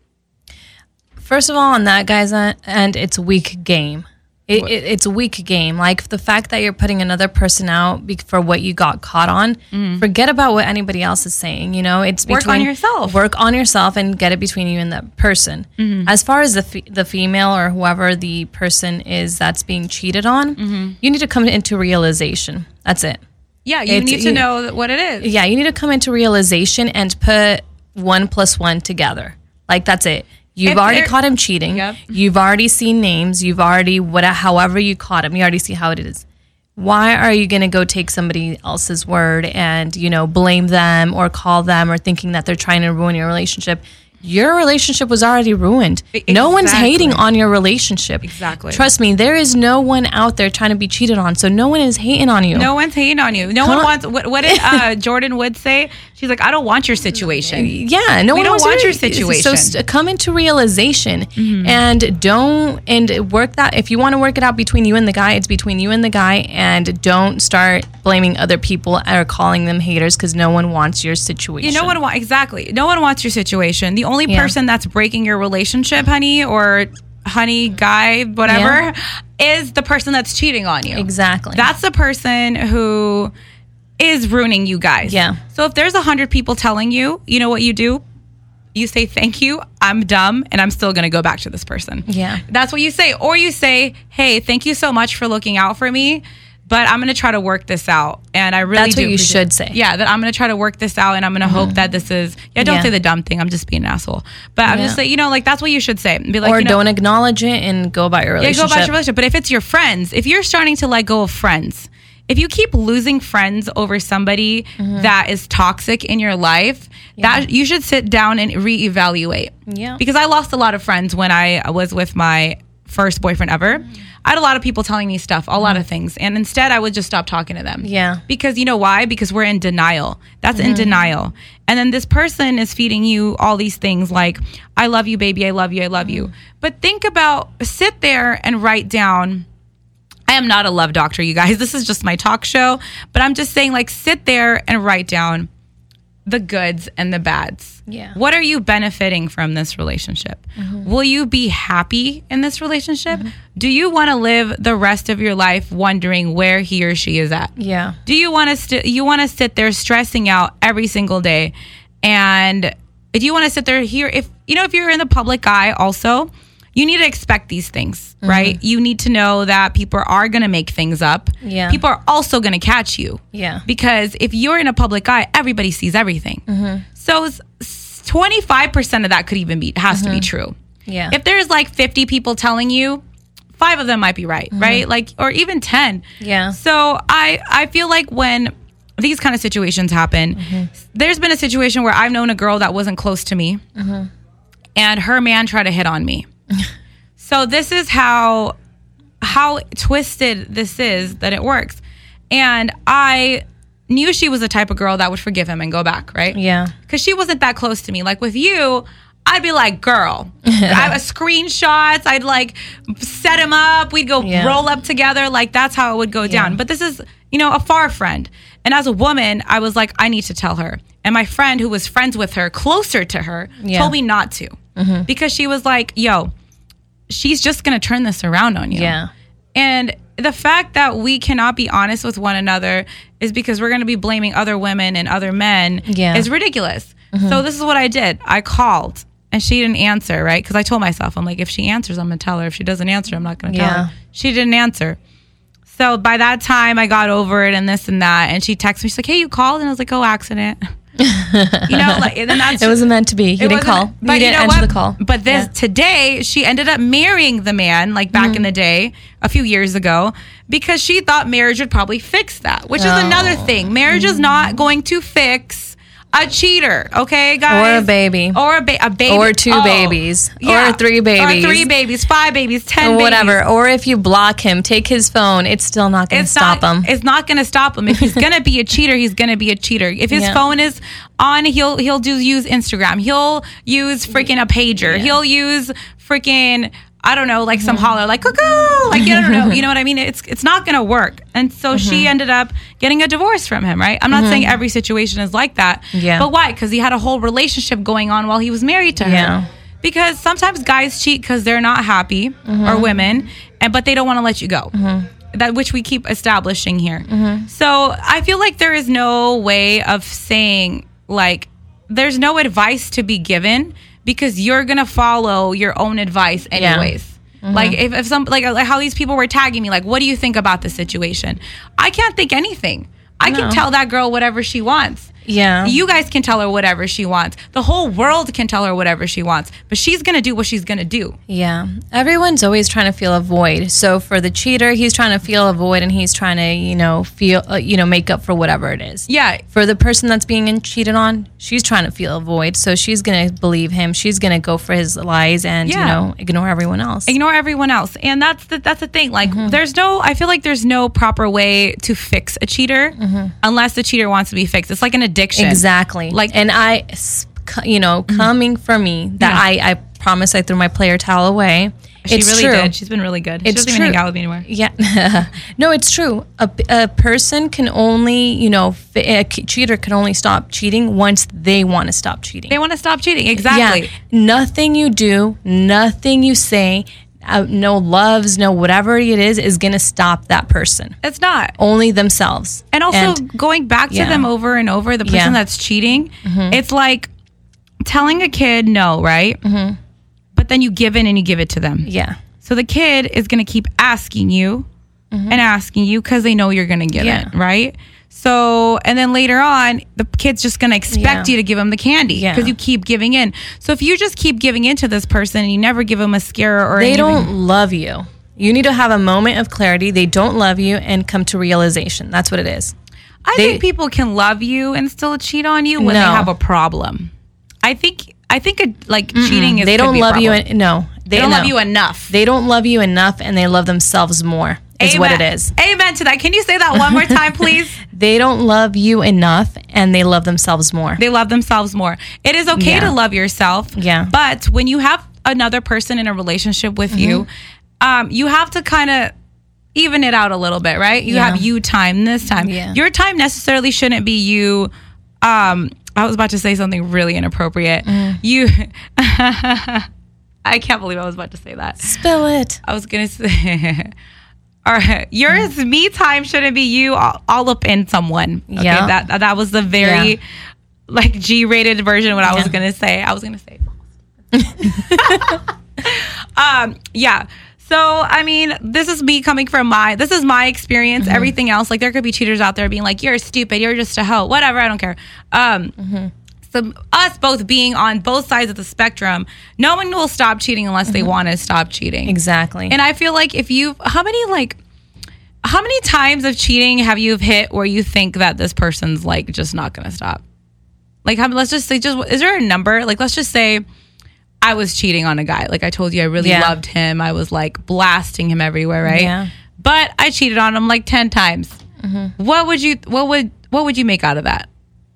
First of all, on that guy's end, it's weak game. It, it, it's a weak game. Like the fact that you're putting another person out for what you got caught on. Mm-hmm. Forget about what anybody else is saying. You know, it's work between, on yourself. Work on yourself and get it between you and that person. Mm-hmm. As far as the fe- the female or whoever the person is that's being cheated on, mm-hmm. you need to come into realization. That's it. Yeah, you it's, need to you, know what it is. Yeah, you need to come into realization and put one plus one together. Like that's it. You've if already caught him cheating. Yep. You've already seen names. You've already, whatever, however you caught him, you already see how it is. Why are you going to go take somebody else's word and, you know, blame them or call them or thinking that they're trying to ruin your relationship? Your relationship was already ruined. Exactly. No one's hating on your relationship. Exactly. Trust me, there is no one out there trying to be cheated on. So no one is hating on you. No one's hating on you. No Come one wants, what, what did uh, Jordan Wood say? She's like, I don't want your situation. Yeah, no we one don't wants want your, your situation. So st- come into realization mm-hmm. and don't, and work that. If you want to work it out between you and the guy, it's between you and the guy, and don't start blaming other people or calling them haters because no one wants your situation. You no one want exactly. No one wants your situation. The only yeah. person that's breaking your relationship, honey, or honey, guy, whatever, yeah. is the person that's cheating on you. Exactly. That's the person who is ruining you guys. Yeah. So if there's a hundred people telling you, you know what you do? You say, thank you, I'm dumb, and I'm still going to go back to this person. Yeah. That's what you say. Or you say, hey, thank you so much for looking out for me, but I'm going to try to work this out. And I really That's do. what you should say. Yeah, that I'm going to try to work this out, and I'm going to mm-hmm. hope that this is, yeah, don't yeah. say the dumb thing. I'm just being an asshole. But I'm yeah. just saying, you know, like, that's what you should say. Be like, or you know, don't acknowledge it and go about your relationship. Yeah, go about your relationship. But if it's your friends, if you're starting to let go of friends, if you keep losing friends over somebody mm-hmm. that is toxic in your life, yeah. that you should sit down and reevaluate. Yeah. Because I lost a lot of friends when I was with my first boyfriend ever. Mm-hmm. I had a lot of people telling me stuff, a mm-hmm. lot of things. And instead, I would just stop talking to them. Yeah. Because you know why? Because we're in denial. That's mm-hmm. in denial. And then this person is feeding you all these things like, I love you, baby. I love you. I love mm-hmm. you. But think about, sit there and write down, I am not a love doctor, you guys. This is just my talk show. But I'm just saying, like, sit there and write down the goods and the bads. Yeah. What are you benefiting from this relationship? Mm-hmm. Will you be happy in this relationship? Mm-hmm. Do you want to live the rest of your life wondering where he or she is at? Yeah. Do you want to st- you want to sit there stressing out every single day? And do you want to sit there here? If you know, if you're in the public eye also, you need to expect these things, mm-hmm. right? You need to know that people are going to make things up. Yeah. People are also going to catch you. Yeah. Because if you're in a public eye, everybody sees everything. Mm-hmm. So twenty-five percent of that could even be, has mm-hmm. to be true. Yeah. If there's like fifty people telling you, five of them might be right, mm-hmm. right? Like, or even ten. Yeah. So I, I feel like when these kind of situations happen, mm-hmm. there's been a situation where I've known a girl that wasn't close to me mm-hmm. and her man tried to hit on me. So this is how how twisted this is that it works. And I knew she was the type of girl that would forgive him and go back, right? Yeah. Because she wasn't that close to me. Like with you, I'd be like, girl, I have screenshots. I'd like set him up. We'd go yeah. roll up together. Like that's how it would go yeah. down. But this is, you know, a far friend. And as a woman, I was like, I need to tell her. And my friend who was friends with her, closer to her, Yeah. told me not to. Mm-hmm. Because she was like, yo, she's just going to turn this around on you. Yeah. And the fact that we cannot be honest with one another is because we're going to be blaming other women and other men Yeah. is ridiculous. Mm-hmm. So this is what I did. I called and she didn't answer, right? Because I told myself, I'm like, if she answers, I'm going to tell her. If she doesn't answer, I'm not going to tell Yeah. her. She didn't answer. So by that time, I got over it and this and that. And she texted me. She's like, hey, you called? And I was like, oh, accident. You know, like, and then that's It wasn't meant to be. You didn't wasn't- call. But you didn't you know answer what? the call. But this Yeah. today, she ended up marrying the man, like back Mm-hmm. in the day, a few years ago, because she thought marriage would probably fix that, which is Oh. another thing. Marriage is not going to fix a cheater, okay, guys? Or a baby. Or a, ba- a baby. Or two Oh, babies. yeah. Or three babies. Or three babies, five babies, ten Or whatever. babies. Or if you block him, take his phone, it's still not going to It's stop not, him. It's not going to stop him. If he's going to be a cheater, he's going to be a cheater. If his Yeah. phone is on, he'll he'll do use Instagram. He'll use freaking a pager. He'll use freaking I don't know, like some holler, like cuckoo, like you don't know, you know what I mean? It's it's not going to work. And so she ended up getting a divorce from him, right? I'm not saying every situation is like that, Yeah. but why? Because he had a whole relationship going on while he was married to her. Yeah. Because sometimes guys cheat because they're not happy, or women, and but they don't want to let you go. That which we keep establishing here. So I feel like there is no way of saying like there's no advice to be given because you're gonna follow your own advice anyways. Like if, if some like, like how these people were tagging me, like, what do you think about the situation? I can't think anything. I No. can tell that girl whatever she wants. Yeah. You guys can tell her whatever she wants. The whole world can tell her whatever she wants. But she's going to do what she's going to do. Yeah. Everyone's always trying to feel a void. So for the cheater, he's trying to feel a void and he's trying to, you know, feel, uh, you know, make up for whatever it is. Yeah. For the person that's being cheated on, she's trying to feel a void. So she's going to believe him. She's going to go for his lies and, Yeah. you know, ignore everyone else. Ignore everyone else. And that's the, that's the thing. Like, there's no, I feel like there's no proper way to fix a cheater unless the cheater wants to be fixed. It's like an addiction. Exactly. Like- and I, s- c- you know, coming from me, that Yeah. I, I promise I threw my player towel away. She it's really true. did. She's been really good. She It's doesn't even true. hang out with me anymore. Yeah. No, it's true. A, a person can only, you know, f- a cheater can only stop cheating once they want to stop cheating. They want to stop cheating. Exactly. Yeah. Nothing you do, nothing you say, uh, no loves, no whatever it is, is going to stop that person. It's not. Only themselves. And also going back to yeah. them over and over, the person Yeah. that's cheating, it's like telling a kid no, right? Mm-hmm. But then you give in and you give it to them. Yeah. So the kid is going to keep asking you and asking you because they know you're going to give Yeah. it, right? So, and then later on, the kid's just going to expect Yeah. you to give them the candy Yeah. because you keep giving in. So if you just keep giving in to this person and you never give them mascara or They anything, don't love you. You need to have a moment of clarity. They don't love you and come to realization. That's what it is. I they- think people can love you and still cheat on you when they No. have a problem. I think I think a, like cheating is They could don't be a love you. problem. En- no, They don't no. love you enough. They don't love you enough, and they love themselves more. Is what it Amen. is. Amen to that. Can you say that one more time, please? They don't love you enough, and they love themselves more. They love themselves more. It is okay Yeah. to love yourself. Yeah. But when you have another person in a relationship with you, um, you have to kind of even it out a little bit, right? You Yeah. have you time this time. Yeah. Your time necessarily shouldn't be you. Um, I was about to say something really inappropriate. Mm. You. I can't believe I was about to say that. Spill it. I was gonna say, all right, yours me time shouldn't be you all, all up in someone. Okay, Yeah. that that was the very Yeah. like G-rated version of what I was Yeah. gonna say. I was gonna say. um. Yeah. So I mean, this is me coming from my. This is my experience. Mm-hmm. Everything else, like there could be cheaters out there being like, "You're stupid. You're just a hoe. Whatever. I don't care." Um. Mm-hmm. So us both being on both sides of the spectrum, no one will stop cheating unless they want to stop cheating. Exactly. And I feel like if you, how many like, how many times of cheating have you hit where you think that this person's like just not going to stop? Like, how, let's just say, just is there a number? Like, let's just say I was cheating on a guy. Like I told you, I really Yeah. loved him. I was like blasting him everywhere, right? Yeah. But I cheated on him like ten times. What would you? What would? What would you make out of that?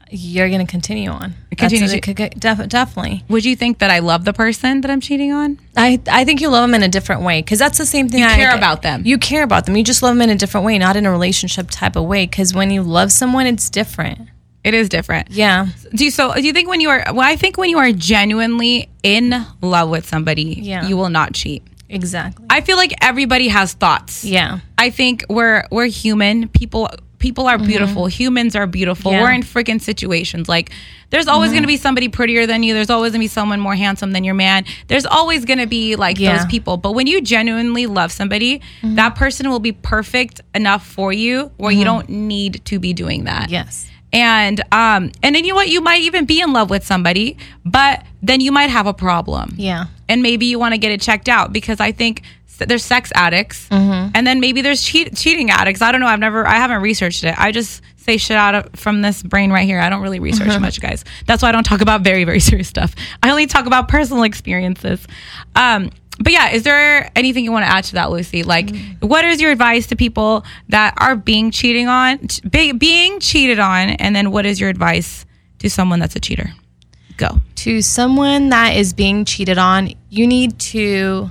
you're going to continue on. Continue That's, to- def- definitely. Would you think that I love the person that I'm cheating on? I I think you love them in a different way, because that's the same thing. You I care about them. You care about them. You just love them in a different way, not in a relationship type of way. Because when you love someone, it's different. It is different. Yeah. Do you, so do you think when you are, well, I think when you are genuinely in love with somebody, Yeah. you will not cheat. Exactly. I feel like everybody has thoughts. Yeah. I think we're we're human. People people are beautiful. Mm-hmm. Humans are beautiful. Yeah. We're in freaking situations. Like there's always mm-hmm. going to be somebody prettier than you. There's always going to be someone more handsome than your man. There's always going to be like yeah. those people. But when you genuinely love somebody, mm-hmm. that person will be perfect enough for you where mm-hmm. you don't need to be doing that. Yes. And um and then you know what, you might even be in love with somebody, but then you might have a problem. Yeah. And maybe you want to get it checked out, because I think there's sex addicts, mm-hmm. and then maybe there's cheat, cheating addicts. I don't know. I've never, I haven't researched it. I just say shit out of, from this brain right here. I don't really research mm-hmm. much, guys. That's why I don't talk about very, very serious stuff. I only talk about personal experiences. Um, but yeah, is there anything you want to add to that, Lucy? Like, mm. what is your advice to people that are being cheating on, be, being cheated on, and then what is your advice to someone that's a cheater? Go. To someone that is being cheated on, you need to,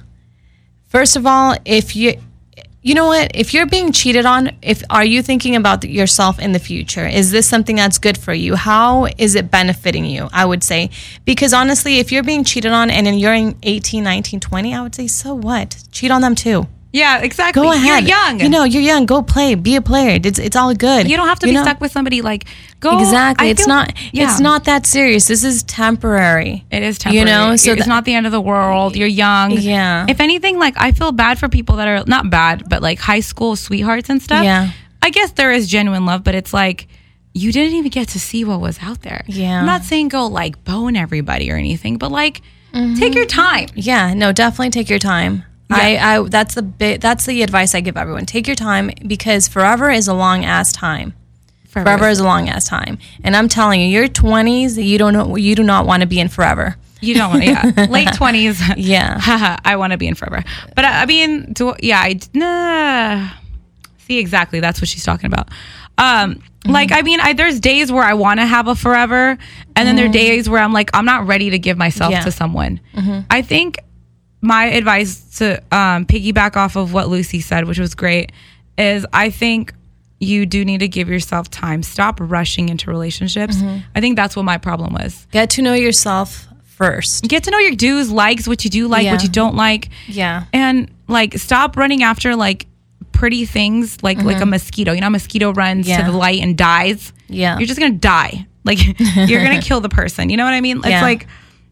first of all, if you, you know what, if you're being cheated on, if are you thinking about yourself in the future? Is this something that's good for you? How is it benefiting you? I would say, because honestly, if you're being cheated on and then you're in eighteen, nineteen, twenty, I would say, so what? Cheat on them too. Yeah, exactly. Go ahead. You're young. You know, you're young. Go play. Be a player. It's it's all good. You don't have to you be know? stuck with somebody. Like, go. Exactly. I It's feel, not. Yeah. It's not that serious. This is temporary. It is temporary. You know, so it's th- not the end of the world. You're young. Yeah. If anything, like I feel bad for people that are not bad, but like high school sweethearts and stuff. Yeah. I guess there is genuine love, but it's like you didn't even get to see what was out there. Yeah. I'm not saying go like bone everybody or anything, but like mm-hmm. take your time. Yeah. No, definitely take your time. Yeah. I, I that's the bit that's the advice I give everyone. Take your time, because forever is a long ass time. Forever, forever is a long ass time. And I'm telling you, your twenties, you don't know, you do not want to be in forever. You don't want to, yeah. Late twenties. Yeah. I want to be in forever. But I, I mean, do, yeah, I, nah. See, exactly. That's what she's talking about. Um, mm-hmm. Like, I mean, I, there's days where I want to have a forever. And then mm-hmm. there are days where I'm like, I'm not ready to give myself yeah. to someone. Mm-hmm. I think my advice to um, piggyback off of what Lucy said, which was great, is I think you do need to give yourself time. Stop rushing into relationships. Mm-hmm. I think that's what my problem was. Get to know yourself first. Get to know your do's, likes, what you do like, yeah. what you don't like. Yeah. And like stop running after like pretty things like mm-hmm. like a mosquito. You know, a mosquito runs yeah. to the light and dies. Yeah. You're just going to die. Like you're going to kill the person. You know what I mean? It's yeah. like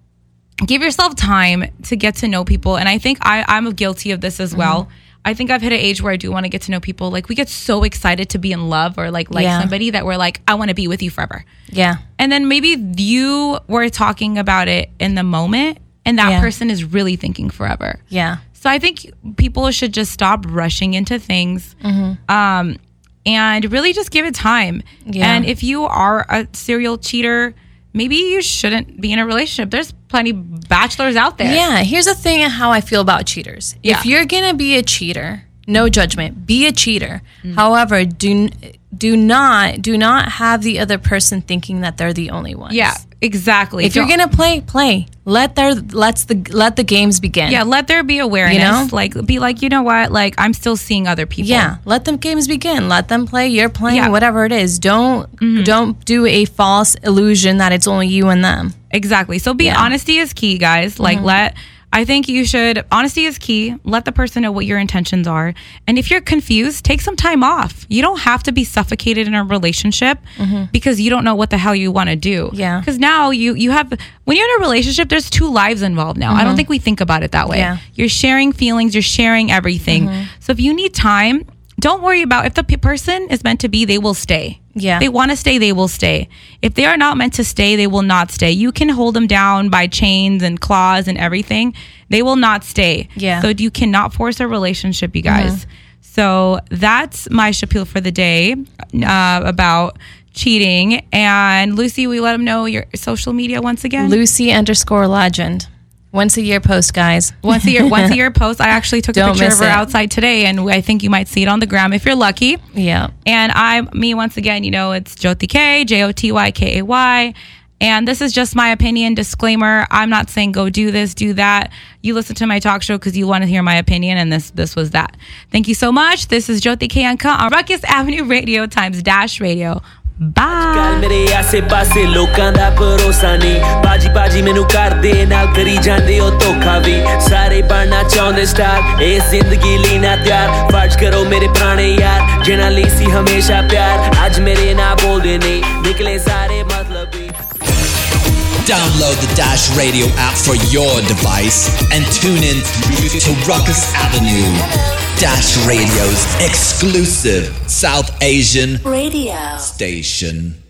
give yourself time to get to know people. And I think I, I'm guilty of this as mm-hmm. well. I think I've hit an age where I do want to get to know people. Like we get so excited to be in love or like like yeah. somebody that we're like, I want to be with you forever. Yeah. And then maybe you were talking about it in the moment and that yeah. person is really thinking forever. Yeah. So I think people should just stop rushing into things mm-hmm. um, and really just give it time. Yeah. And if you are a serial cheater, maybe you shouldn't be in a relationship. There's plenty bachelors out there. Yeah. Here's the thing how I feel about cheaters. Yeah. If you're going to be a cheater, no judgment, be a cheater. Mm-hmm. However, do do not do not have the other person thinking that they're the only ones. Yeah, exactly. If Don't, you're going to play, play. Let there let's the let the games begin. Yeah, let there be awareness. You know? Like be like, you know what? Like I'm still seeing other people. Yeah, let them games begin. Let them play. You're playing yeah. whatever it is. Don't mm-hmm. don't do a false illusion that it's only you and them. Exactly. So be yeah. honesty is key, guys. Like mm-hmm. let I think you should honesty is key. Let the person know what your intentions are. And if you're confused, take some time off. You don't have to be suffocated in a relationship mm-hmm. because you don't know what the hell you want to do. Yeah. Because now you you have when you're in a relationship, there's two lives involved now. Mm-hmm. I don't think we think about it that way. Yeah. You're sharing feelings, you're sharing everything. Mm-hmm. So if you need time, don't worry about if the p- person is meant to be, they will stay. Yeah. They want to stay, they will stay. If they are not meant to stay, they will not stay. You can hold them down by chains and claws and everything. They will not stay. Yeah. So you cannot force a relationship, you guys. Mm-hmm. So that's my spiel for the day uh, about cheating. And Lucy, we let them know your social media once again? Lucy underscore legend. Once a year post, guys. Once a year, once a year post. I actually took a Don't picture of miss her it. outside today, and I think you might see it on the gram if you're lucky. Yeah. And I'm me once again. You know, it's Jyoty K, J O T Y K A Y. And this is just my opinion. Disclaimer: I'm not saying go do this, do that. You listen to my talk show because you want to hear my opinion, and this this was that. Thank you so much. This is Jyoty K Anka on Ruckus Avenue Radio times Dash Radio. Bye. ਮੇਰੇ ਆਸੇ ਪਾਸੇ ਲੋਕਾਂ ਦਾ ਭਰੋਸਾ ਨਹੀਂ ਬਾਜੀ ਬਾਜੀ ਮੈਨੂੰ ਕਰਦੇ ਨਾਲ ਕਰੀ ਜਾਂਦੇ ਹੋ ਧੋਖਾ ਵੀ ਸਾਰੇ ਬਣਨਾ ਚਾਹੁੰਦੇ ਸਟਾਰ ਇਹ ਜ਼ਿੰਦਗੀ ਲਈ ਨਾ ਤਿਆਰ ਫਰਜ਼ ਕਰੋ ਮੇਰੇ ਪੁਰਾਣੇ ਯਾਰ ਜਿਨ੍ਹਾਂ ਲਈ ਸੀ ਹਮੇਸ਼ਾ ਪਿਆਰ ਅੱਜ ਮੇਰੇ ਨਾਲ ਬੋਲਦੇ ਨਹੀਂ ਨਿਕਲੇ ਸਾਰੇ ਮਤਲਬੀ Download the Dash Radio app for your device and tune in to Ruckus Avenue, Dash Radio's exclusive South Asian radio station.